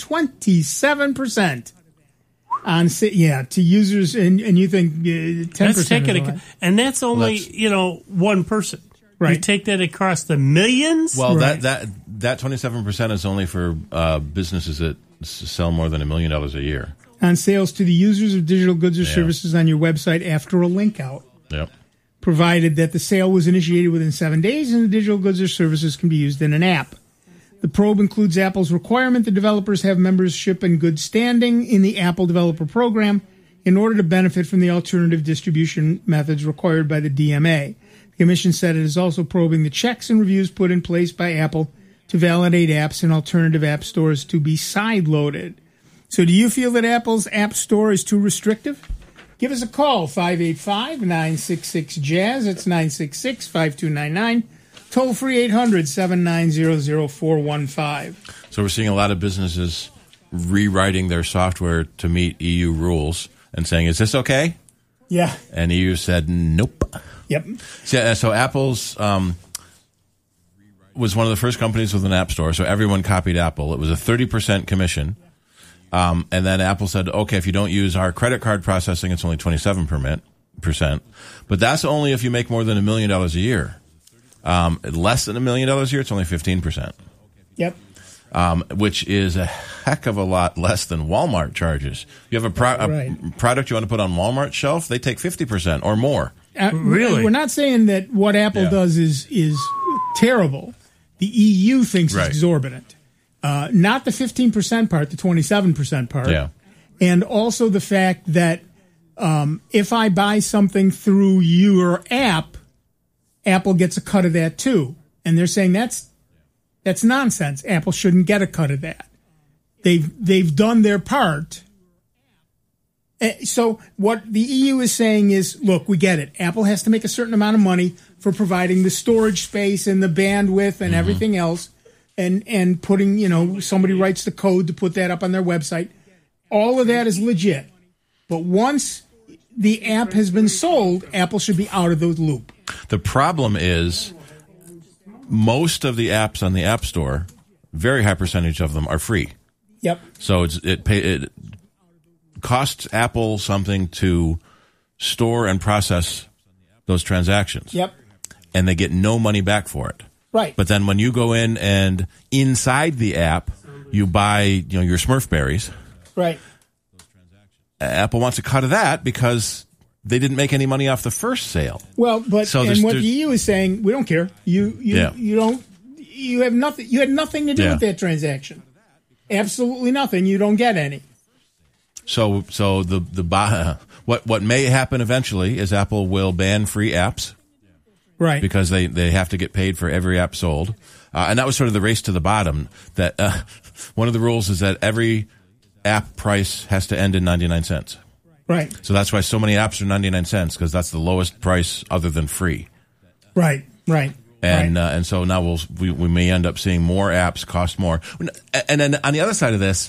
27% on to users, and you think 10%. That's taking and that's only one person. Right. You take that across the millions. Well, right. that 27% is only for businesses that sell more than $1 million a year. On sales to the users of digital goods or services on your website after a link out. Yep. Provided that the sale was initiated within 7 days and the digital goods or services can be used in an app. The probe includes Apple's requirement that developers have membership and good standing in the Apple Developer Program in order to benefit from the alternative distribution methods required by the DMA. The Commission said it is also probing the checks and reviews put in place by Apple to validate apps in alternative app stores to be side-loaded. So do you feel that Apple's App Store is too restrictive? Give us a call, 585-966-JAZZ. It's 966-5299. Toll free 800-790-0415. So we're seeing a lot of businesses rewriting their software to meet EU rules and saying, is this okay? Yeah. And EU said, nope. Yep. So Apple's was one of the first companies with an app store, so everyone copied Apple. It was a 30% commission. And then Apple said, okay, if you don't use our credit card processing, it's only 27%. But that's only if you make more than $1 million a year. Less than $1 million a year, it's only 15%. Yep. Which is a heck of a lot less than Walmart charges. You have a product you want to put on Walmart's shelf, they take 50% or more. Really? We're not saying that what Apple does is terrible. The EU thinks it's exorbitant. Not the 15% part, the 27% part. Yeah. And also the fact that if I buy something through your app, Apple gets a cut of that too. And they're saying that's That's nonsense. Apple shouldn't get a cut of that. They've done their part. So what the EU is saying is, look, we get it. Apple has to make a certain amount of money for providing the storage space and the bandwidth and everything else, and putting, somebody writes the code to put that up on their website. All of that is legit. But once the app has been sold, Apple should be out of the loop. The problem is most of the apps on the App Store, very high percentage of them are free. Yep. So it costs Apple something to store and process those transactions. Yep. And they get no money back for it. Right. But then when you go in and inside the app, you buy your Smurf berries. Right. Apple wants a cut of that because they didn't make any money off the first sale. Well, but what the EU is saying, we don't care. You had nothing to do with that transaction. Absolutely nothing. You don't get any. So what may happen eventually is Apple will ban free apps. Right. Because they have to get paid for every app sold. And that was sort of the race to the bottom. That one of the rules is that every app price has to end in 99 cents. Right. So that's why so many apps are 99 cents, because that's the lowest price other than free. Right. And so now we may end up seeing more apps cost more. And then on the other side of this,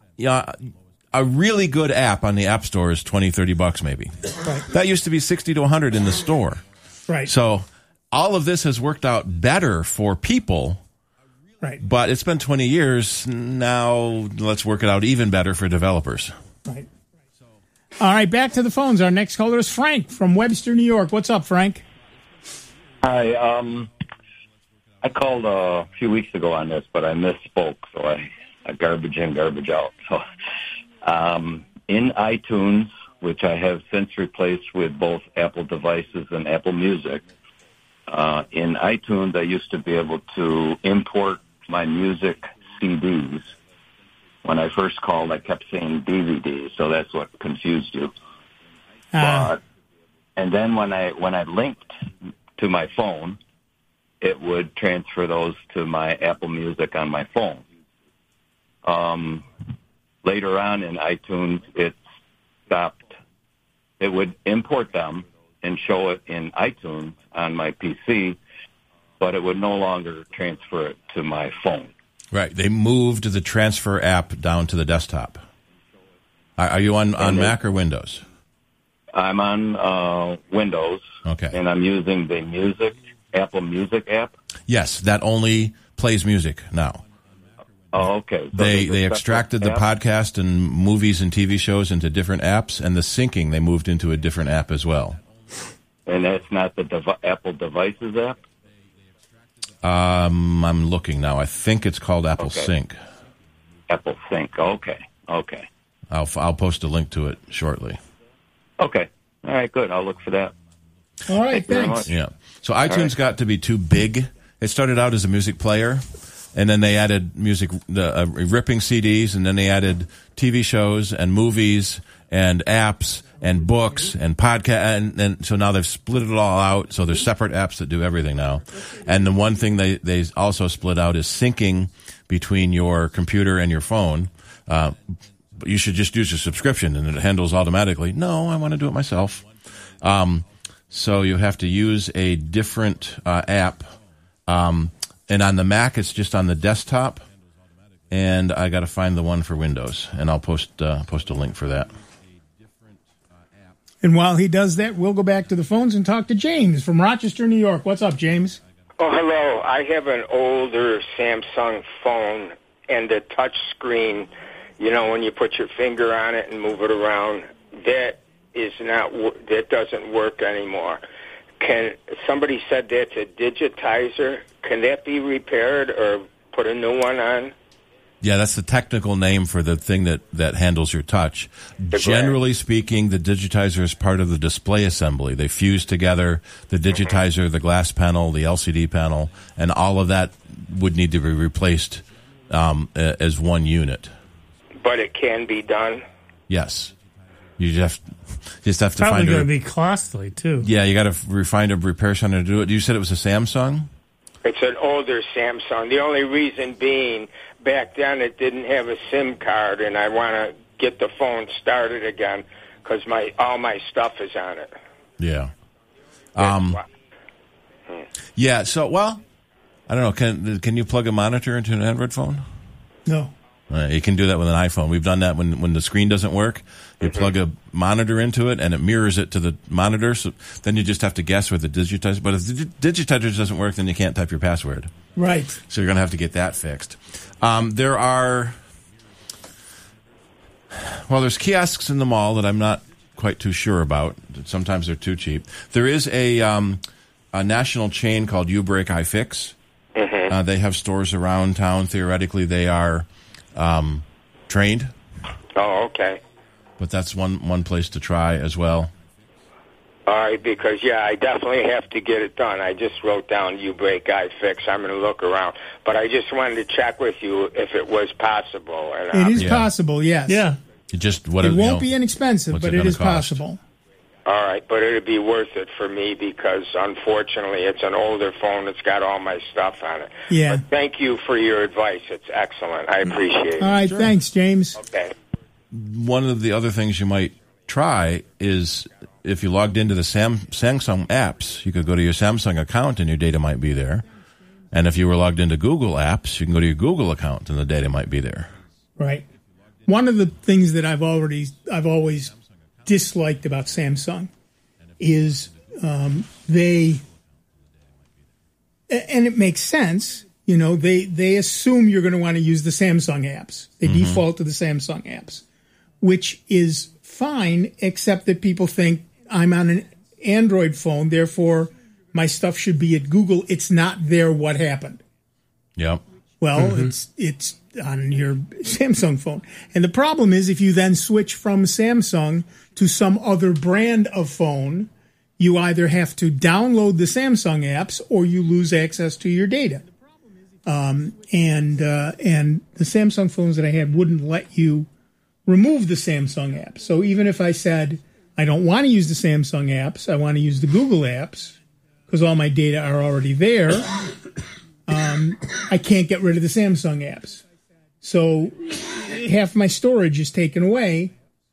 a really good app on the App Store is $20-$30 maybe. Right. That used to be $60 to $100 in the store. Right. So all of this has worked out better for people. Right. But it's been 20 years. Now let's work it out even better for developers. Right. All right, back to the phones. Our next caller is Frank from Webster, New York. What's up, Frank? Hi. I called a few weeks ago on this, but I misspoke, so I garbage in, garbage out. So in iTunes, which I have since replaced with both Apple devices and Apple Music, in iTunes I used to be able to import my music CDs. When I first called, I kept saying DVD, so that's what confused you. And then when I linked to my phone, it would transfer those to my Apple Music on my phone. Later on in iTunes, it stopped. It would import them and show it in iTunes on my PC, but it would no longer transfer it to my phone. Right. They moved the transfer app down to the desktop. Are you on Mac or Windows? I'm on Windows. Okay. And I'm using the Apple Music app. Yes, that only plays music now. Oh, okay. So they extracted the podcast and movies and TV shows into different apps, and the syncing they moved into a different app as well. And that's not the Apple Devices app? I'm looking now. I think it's called Apple Sync. Apple Sync. Okay. I'll post a link to it shortly. Okay. All right, good. I'll look for that. All right, thanks. Yeah. So iTunes got to be too big. It started out as a music player, and then they added ripping CDs, and then they added TV shows and movies and apps and books and podcasts, and so now they've split it all out, so there's separate apps that do everything now. And the one thing they also split out is syncing between your computer and your phone. But you should just use a subscription, and it handles automatically. No, I want to do it myself. So you have to use a different app. And on the Mac, it's just on the desktop. And I got to find the one for Windows, and I'll post a link for that. And while he does that, we'll go back to the phones and talk to James from Rochester, New York. What's up, James? Oh, hello. I have an older Samsung phone, and the touch screen, when you put your finger on it and move it around, that doesn't work anymore. Somebody said that's a digitizer. Can that be repaired or put a new one on? Yeah, that's the technical name for the thing that handles your touch. Generally speaking, the digitizer is part of the display assembly. They fuse together the digitizer, the glass panel, the LCD panel, and all of that would need to be replaced as one unit. But it can be done? Yes. You just have to Probably find going to be costly, too. Yeah, you got to find a repair center to do it. You said it was a Samsung? It's an older Samsung. The only reason being, back then it didn't have a SIM card, and I want to get the phone started again because all my stuff is on it. Yeah. Yeah. So, well, I don't know. Can you plug a monitor into an Android phone? No. You can do that with an iPhone. We've done that when the screen doesn't work. You plug a monitor into it, and it mirrors it to the monitor. So then you just have to guess with the digitizer. But if the digitizer doesn't work, then you can't type your password. Right. So you're going to have to get that fixed. There's kiosks in the mall that I'm not quite too sure about. Sometimes they're too cheap. There is a national chain called Ubrake iFix. Mm-hmm. They have stores around town. Theoretically, they are trained. Oh, okay. But that's one place to try as well. All right, because, I definitely have to get it done. I just wrote down Ubrake iFix. I'm going to look around. But I just wanted to check with you if it was possible. And it is possible, yes. Yeah. It won't be inexpensive, but it is possible. All right, but it would be worth it for me because, unfortunately, it's an older phone. It's got all my stuff on it. Yeah. But thank you for your advice. It's excellent. I appreciate it. All right, thanks, James. Okay. One of the other things you might try is if you logged into the Samsung apps, you could go to your Samsung account and your data might be there. And if you were logged into Google apps, you can go to your Google account and the data might be there. Right. One of the things that I've always disliked about Samsung is they, and it makes sense, they assume you're going to want to use the Samsung apps. They default to the Samsung apps, which is fine, except that people think I'm on an Android phone, therefore my stuff should be at Google. It's not there. What happened? Yep. Well, it's on your Samsung phone. And the problem is if you then switch from Samsung to some other brand of phone, you either have to download the Samsung apps or you lose access to your data. And the Samsung phones that I had wouldn't let you remove the Samsung apps. So even if I said, I don't want to use the Samsung apps, I want to use the Google apps because all my data are already there, I can't get rid of the Samsung apps. So half my storage is taken away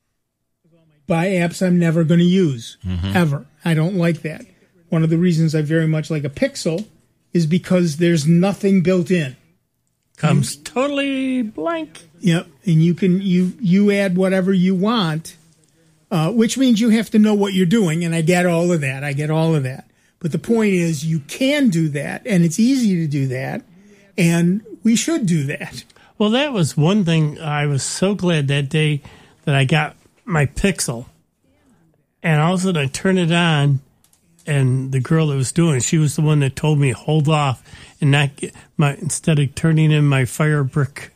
by apps I'm never going to use, ever. I don't like that. One of the reasons I very much like a Pixel is because there's nothing built in. Comes totally blank. Yep, and you add whatever you want, which means you have to know what you're doing, and I get all of that. But the point is you can do that, and it's easy to do that, and we should do that. Well, that was one thing. I was so glad that day that I got my Pixel, and all of a sudden I turned it on, and the girl that was doing it, she was the one that told me hold off and not get instead of turning in my Fire Brick.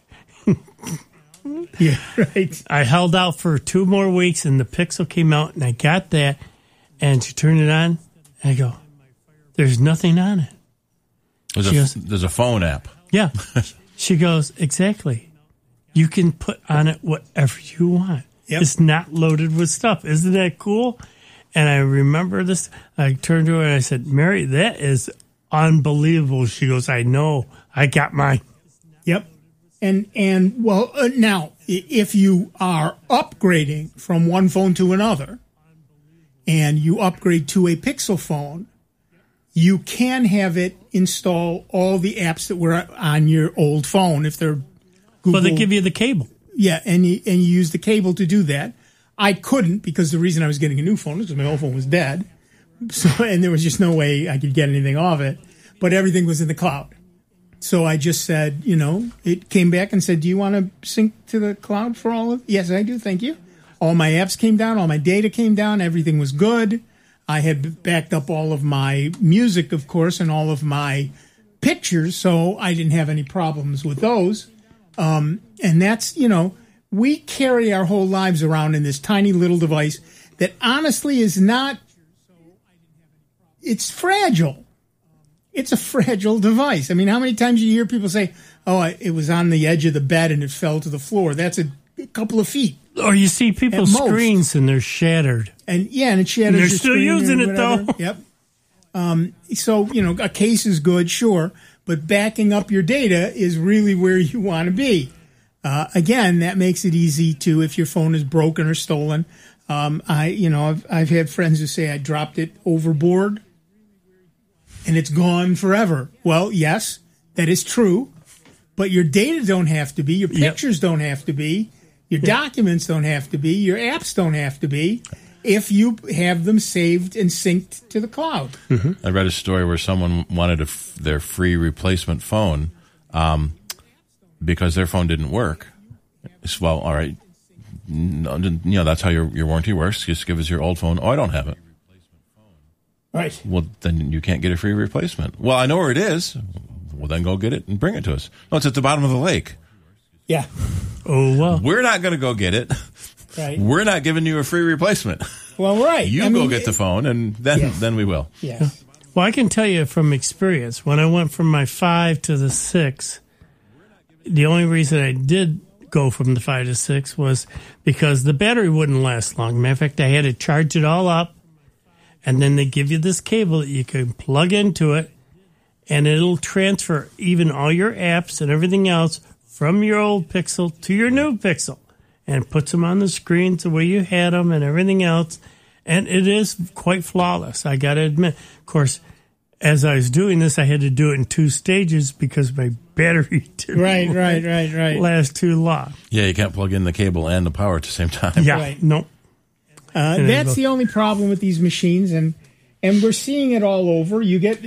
Yeah, right. I held out for 2 more weeks, and the Pixel came out, and I got that, and she turned it on, and I go, there's nothing on it. There's a phone app. Yeah. She goes, exactly. You can put on it whatever you want. Yep. It's not loaded with stuff. Isn't that cool? And I remember this. I turned to her and I said, Mary, that is unbelievable. She goes, I know. I got mine. Yep. And well, now, if you are upgrading from one phone to another and you upgrade to a Pixel phone, you can have it install all the apps that were on your old phone if they're Google. Well, they give you the cable. Yeah, and you use the cable to do that. I couldn't because the reason I was getting a new phone is because my old phone was dead. So, and there was just no way I could get anything off it. But everything was in the cloud. So I just said, it came back and said, do you want to sync to the cloud for all of it? Yes, I do. Thank you. All my apps came down. All my data came down. Everything was good. I had backed up all of my music, of course, and all of my pictures. So I didn't have any problems with those. And that's, we carry our whole lives around in this tiny little device that honestly is not, it's fragile. It's a fragile device. I mean, how many times you hear people say, it was on the edge of the bed and it fell to the floor. That's a couple of feet. Or you see people's screens and they're shattered. And it shatters. And they're still using it, though. Yep. So, a case is good, sure, but backing up your data is really where you want to be. Again, that makes it easy to, if your phone is broken or stolen. I've had friends who say I dropped it overboard and it's gone forever. Well, yes, that is true, but your data don't have to be, your pictures don't have to be, your documents don't have to be, your apps don't have to be, if you have them saved and synced to the cloud. Mm-hmm. I read a story where someone wanted their free replacement phone because their phone didn't work. Well, all right. No, that's how your warranty works. Just give us your old phone. Oh, I don't have it. Right. Well, then you can't get a free replacement. Well, I know where it is. Well, then go get it and bring it to us. No, it's at the bottom of the lake. Yeah. Oh, well. We're not going to go get it. Right. We're not giving you a free replacement. Well, right. You go get the phone, and then we will. Yes. Well, I can tell you from experience, when I went from my 5 to the 6, the only reason I did go from the 5 to 6 was because the battery wouldn't last long. Matter of fact, I had to charge it all up, and then they give you this cable that you can plug into it, and it'll transfer even all your apps and everything else from your old Pixel to your new Pixel, and puts them on the screens the way you had them and everything else, and it is quite flawless, I got to admit. Of course, as I was doing this, I had to do it in 2 stages because my battery didn't right. last too long. Yeah, you can't plug in the cable and the power at the same time. Yeah, Right. nope. That's the only problem with these machines, and we're seeing it all over. You get,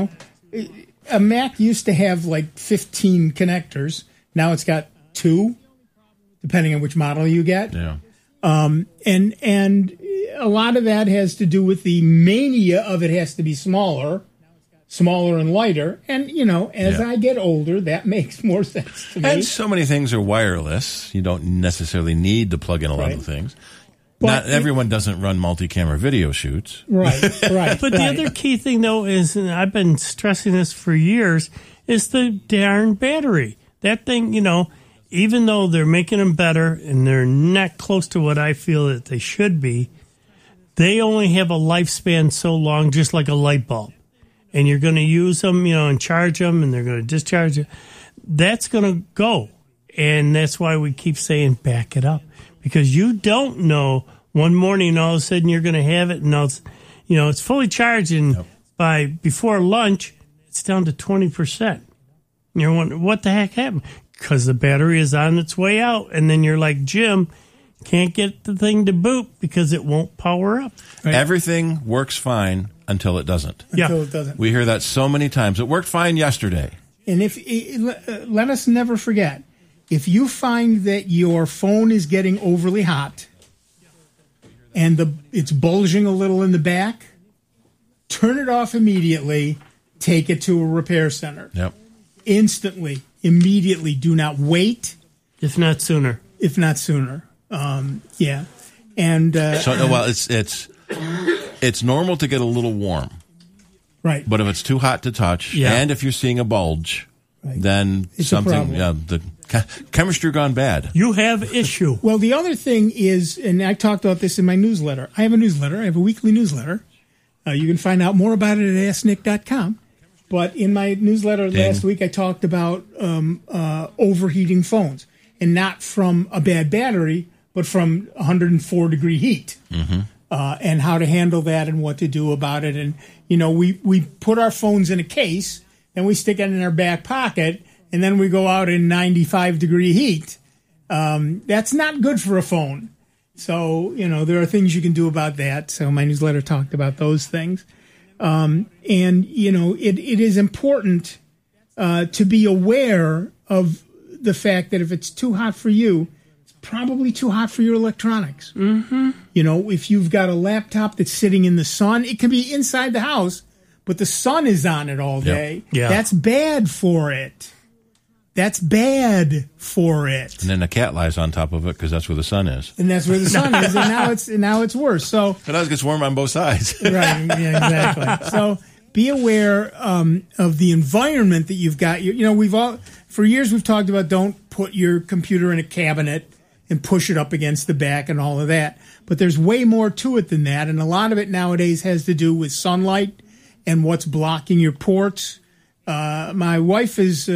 a Mac used to have like 15 connectors. Now it's got 2, depending on which model you get. Yeah. And a lot of that has to do with the mania of it has to be smaller and lighter. And, as I get older, that makes more sense to me. And so many things are wireless. You don't necessarily need to plug in a lot of things. But Not everyone doesn't run multi-camera video shoots. Right. But the other key thing, though, is, and I've been stressing this for years, is the darn battery. That thing, even though they're making them better and they're not close to what I feel that they should be, they only have a lifespan so long, just like a light bulb. And you're going to use them, and charge them, and they're going to discharge it. That's going to go. And that's why we keep saying back it up. Because you don't know one morning all of a sudden you're going to have it, and it's fully charged, and by before lunch, it's down to 20%. You're wondering, what the heck happened? Because the battery is on its way out, and then you're like, Jim, can't get the thing to boot because it won't power up. Right. Everything works fine until it doesn't. Until it doesn't. We hear that so many times. It worked fine yesterday. And let us never forget, if you find that your phone is getting overly hot and it's bulging a little in the back, turn it off immediately, take it to a repair center. Yep. Instantly, immediately. Do not wait. If not sooner. Yeah. And it's normal to get a little warm. Right. But if it's too hot to touch, and if you're seeing a bulge, then it's something, the chemistry gone bad. You have issue. Well, the other thing is, and I talked about this in my newsletter. I have a newsletter. I have a weekly newsletter. You can find out more about it at AskNick.com. But in my newsletter last week, I talked about overheating phones, and not from a bad battery, but from 104-degree heat, and how to handle that and what to do about it. And we put our phones in a case, then we stick it in our back pocket, and then we go out in 95-degree heat. That's not good for a phone. So there are things you can do about that. So my newsletter talked about those things. And it is important to be aware of the fact that if it's too hot for you, it's probably too hot for your electronics. Mm-hmm. If you've got a laptop that's sitting in the sun, it can be inside the house, but the sun is on it all day. Yeah. That's bad for it. And then the cat lies on top of it because that's where the sun is. And that's where the sun is, and now it's worse. So it always gets warm on both sides. Right, yeah, exactly. So be aware of the environment that you've got. For years we've talked about don't put your computer in a cabinet and push it up against the back and all of that. But there's way more to it than that, and a lot of it nowadays has to do with sunlight and what's blocking your ports. My wife is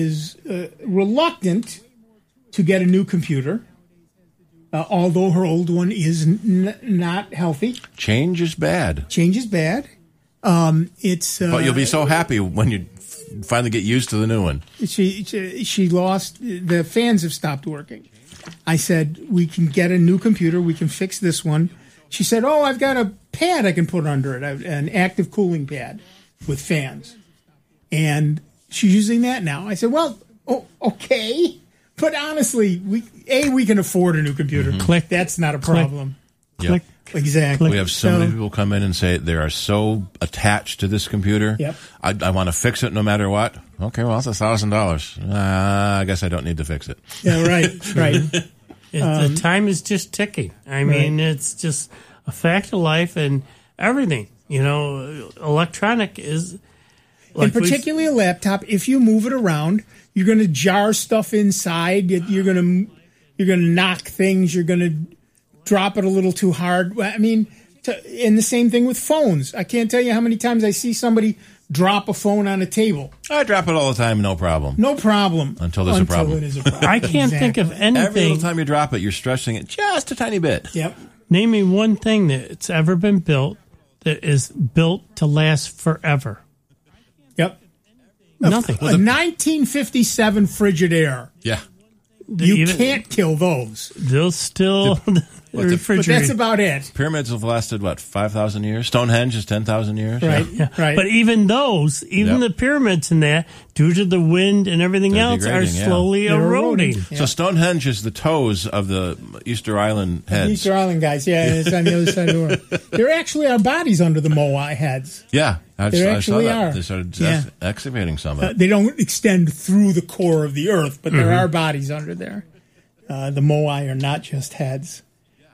reluctant to get a new computer, although her old one is not healthy. Change is bad. Change is bad. But you'll be so happy when you finally get used to the new one. She lost, the fans have stopped working. I said, we can get a new computer, we can fix this one. She said, oh, I've got a pad I can put under it, an active cooling pad with fans. And she's using that now. I said, well, okay. But honestly, we can afford a new computer. Mm-hmm. Click. That's not a problem. Click. Exactly. We have so many people come in and say they are so attached to this computer. Yep. I want to fix it no matter what. Okay, well, it's $1,000. I guess I don't need to fix it. Yeah, right. The time is just ticking. I mean, it's just a fact of life and everything. Electronic is... and particularly a laptop, if you move it around, you're going to jar stuff inside. You're going to knock things. You're going to drop it a little too hard. I mean, and the same thing with phones. I can't tell you how many times I see somebody drop a phone on a table. I drop it all the time, no problem. No problem. Until there's a problem. It is a problem. I can't think of anything. Every little time you drop it, you're stretching it just a tiny bit. Yep. Name me one thing that's ever been built that is built to last forever. Yep. Nothing. A 1957 Frigidaire. Yeah. You can't kill those. They'll still refrigerate. But that's about it. Pyramids have lasted, 5,000 years? Stonehenge is 10,000 years? Right, Yeah. right. But even those, the pyramids and that, due to the wind and everything They're else, are degrading, slowly They're eroding. eroding. So Stonehenge is the toes of the Easter Island heads. Easter Island guys, it's on the other side of the world. There actually are bodies under the Moai heads. Yeah, I There saw actually that. are. They started Yeah. excavating some of it. They don't extend through the core of the earth, but there are bodies under there. The Moai are not just heads.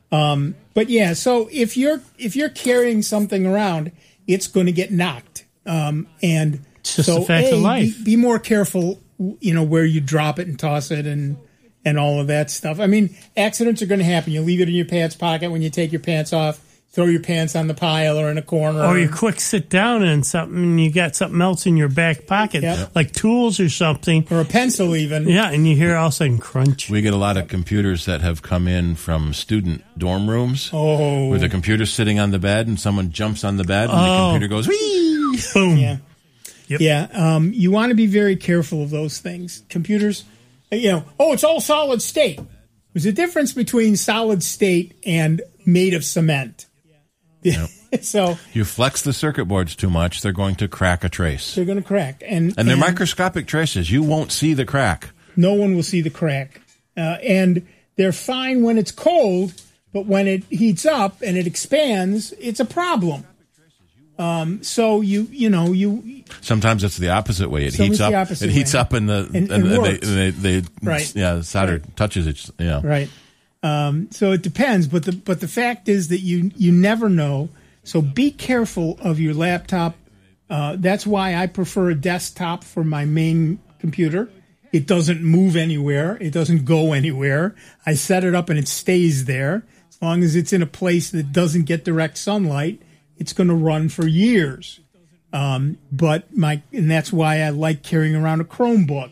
But yeah, so if you're carrying something around, it's going to get knocked. And It's just so a fact of life. Be more careful, where you drop it and toss it and all of that stuff. I mean, accidents are going to happen. You leave it in your pants pocket when you take your pants off. Throw your pants on the pile or in a corner. Or you quick sit down and something, and you got something else in your back pocket, like tools or something. Or a pencil even. Yeah, and you hear all of a sudden crunch. We get a lot of computers that have come in from student dorm rooms. Oh. Where the computer's sitting on the bed and someone jumps on the bed and the computer goes, whee! Boom. Yeah. Yep. Yeah. You want to be very careful of those things. Computers, it's all solid state. There's a difference between solid state and made of cement. Yep. So you flex the circuit boards too much, they're going to crack a trace. They're going to crack. And they're microscopic traces. You won't see the crack. No one will see the crack. And they're fine when it's cold, but when it heats up and it expands, it's a problem. So you sometimes it's the opposite way. It heats up. It heats up and they solder touches it. Yeah. Right. So it depends, but the fact is that you never know. So be careful of your laptop. That's why I prefer a desktop for my main computer. It doesn't move anywhere. It doesn't go anywhere. I set it up and it stays there. As long as it's in a place that doesn't get direct sunlight, it's going to run for years. And that's why I like carrying around a Chromebook.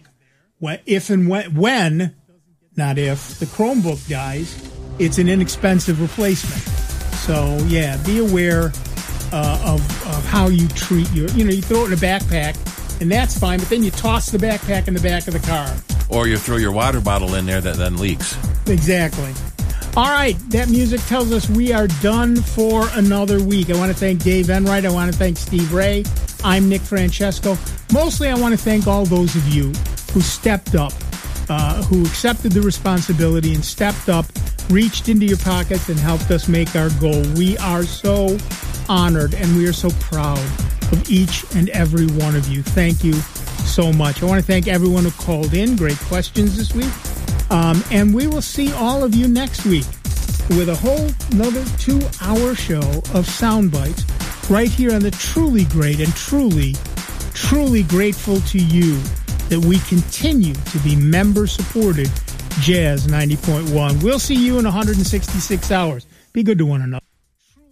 When not if, the Chromebook dies, it's an inexpensive replacement. So, yeah, be aware of how you treat you throw it in a backpack, and that's fine, but then you toss the backpack in the back of the car. Or you throw your water bottle in there that then leaks. Exactly. All right, that music tells us we are done for another week. I want to thank Dave Enright. I want to thank Steve Ray. I'm Nick Francesco. Mostly, I want to thank all those of you who stepped up, who accepted the responsibility and stepped up, reached into your pockets and helped us make our goal. We are so honored and we are so proud of each and every one of you. Thank you so much. I want to thank everyone who called in. Great questions this week. And we will see all of you next week with a whole another 2-hour show of sound bites right here on the truly great and truly grateful to you that we continue to be member-supported Jazz 90.1. We'll see you in 166 hours. Be good to one another.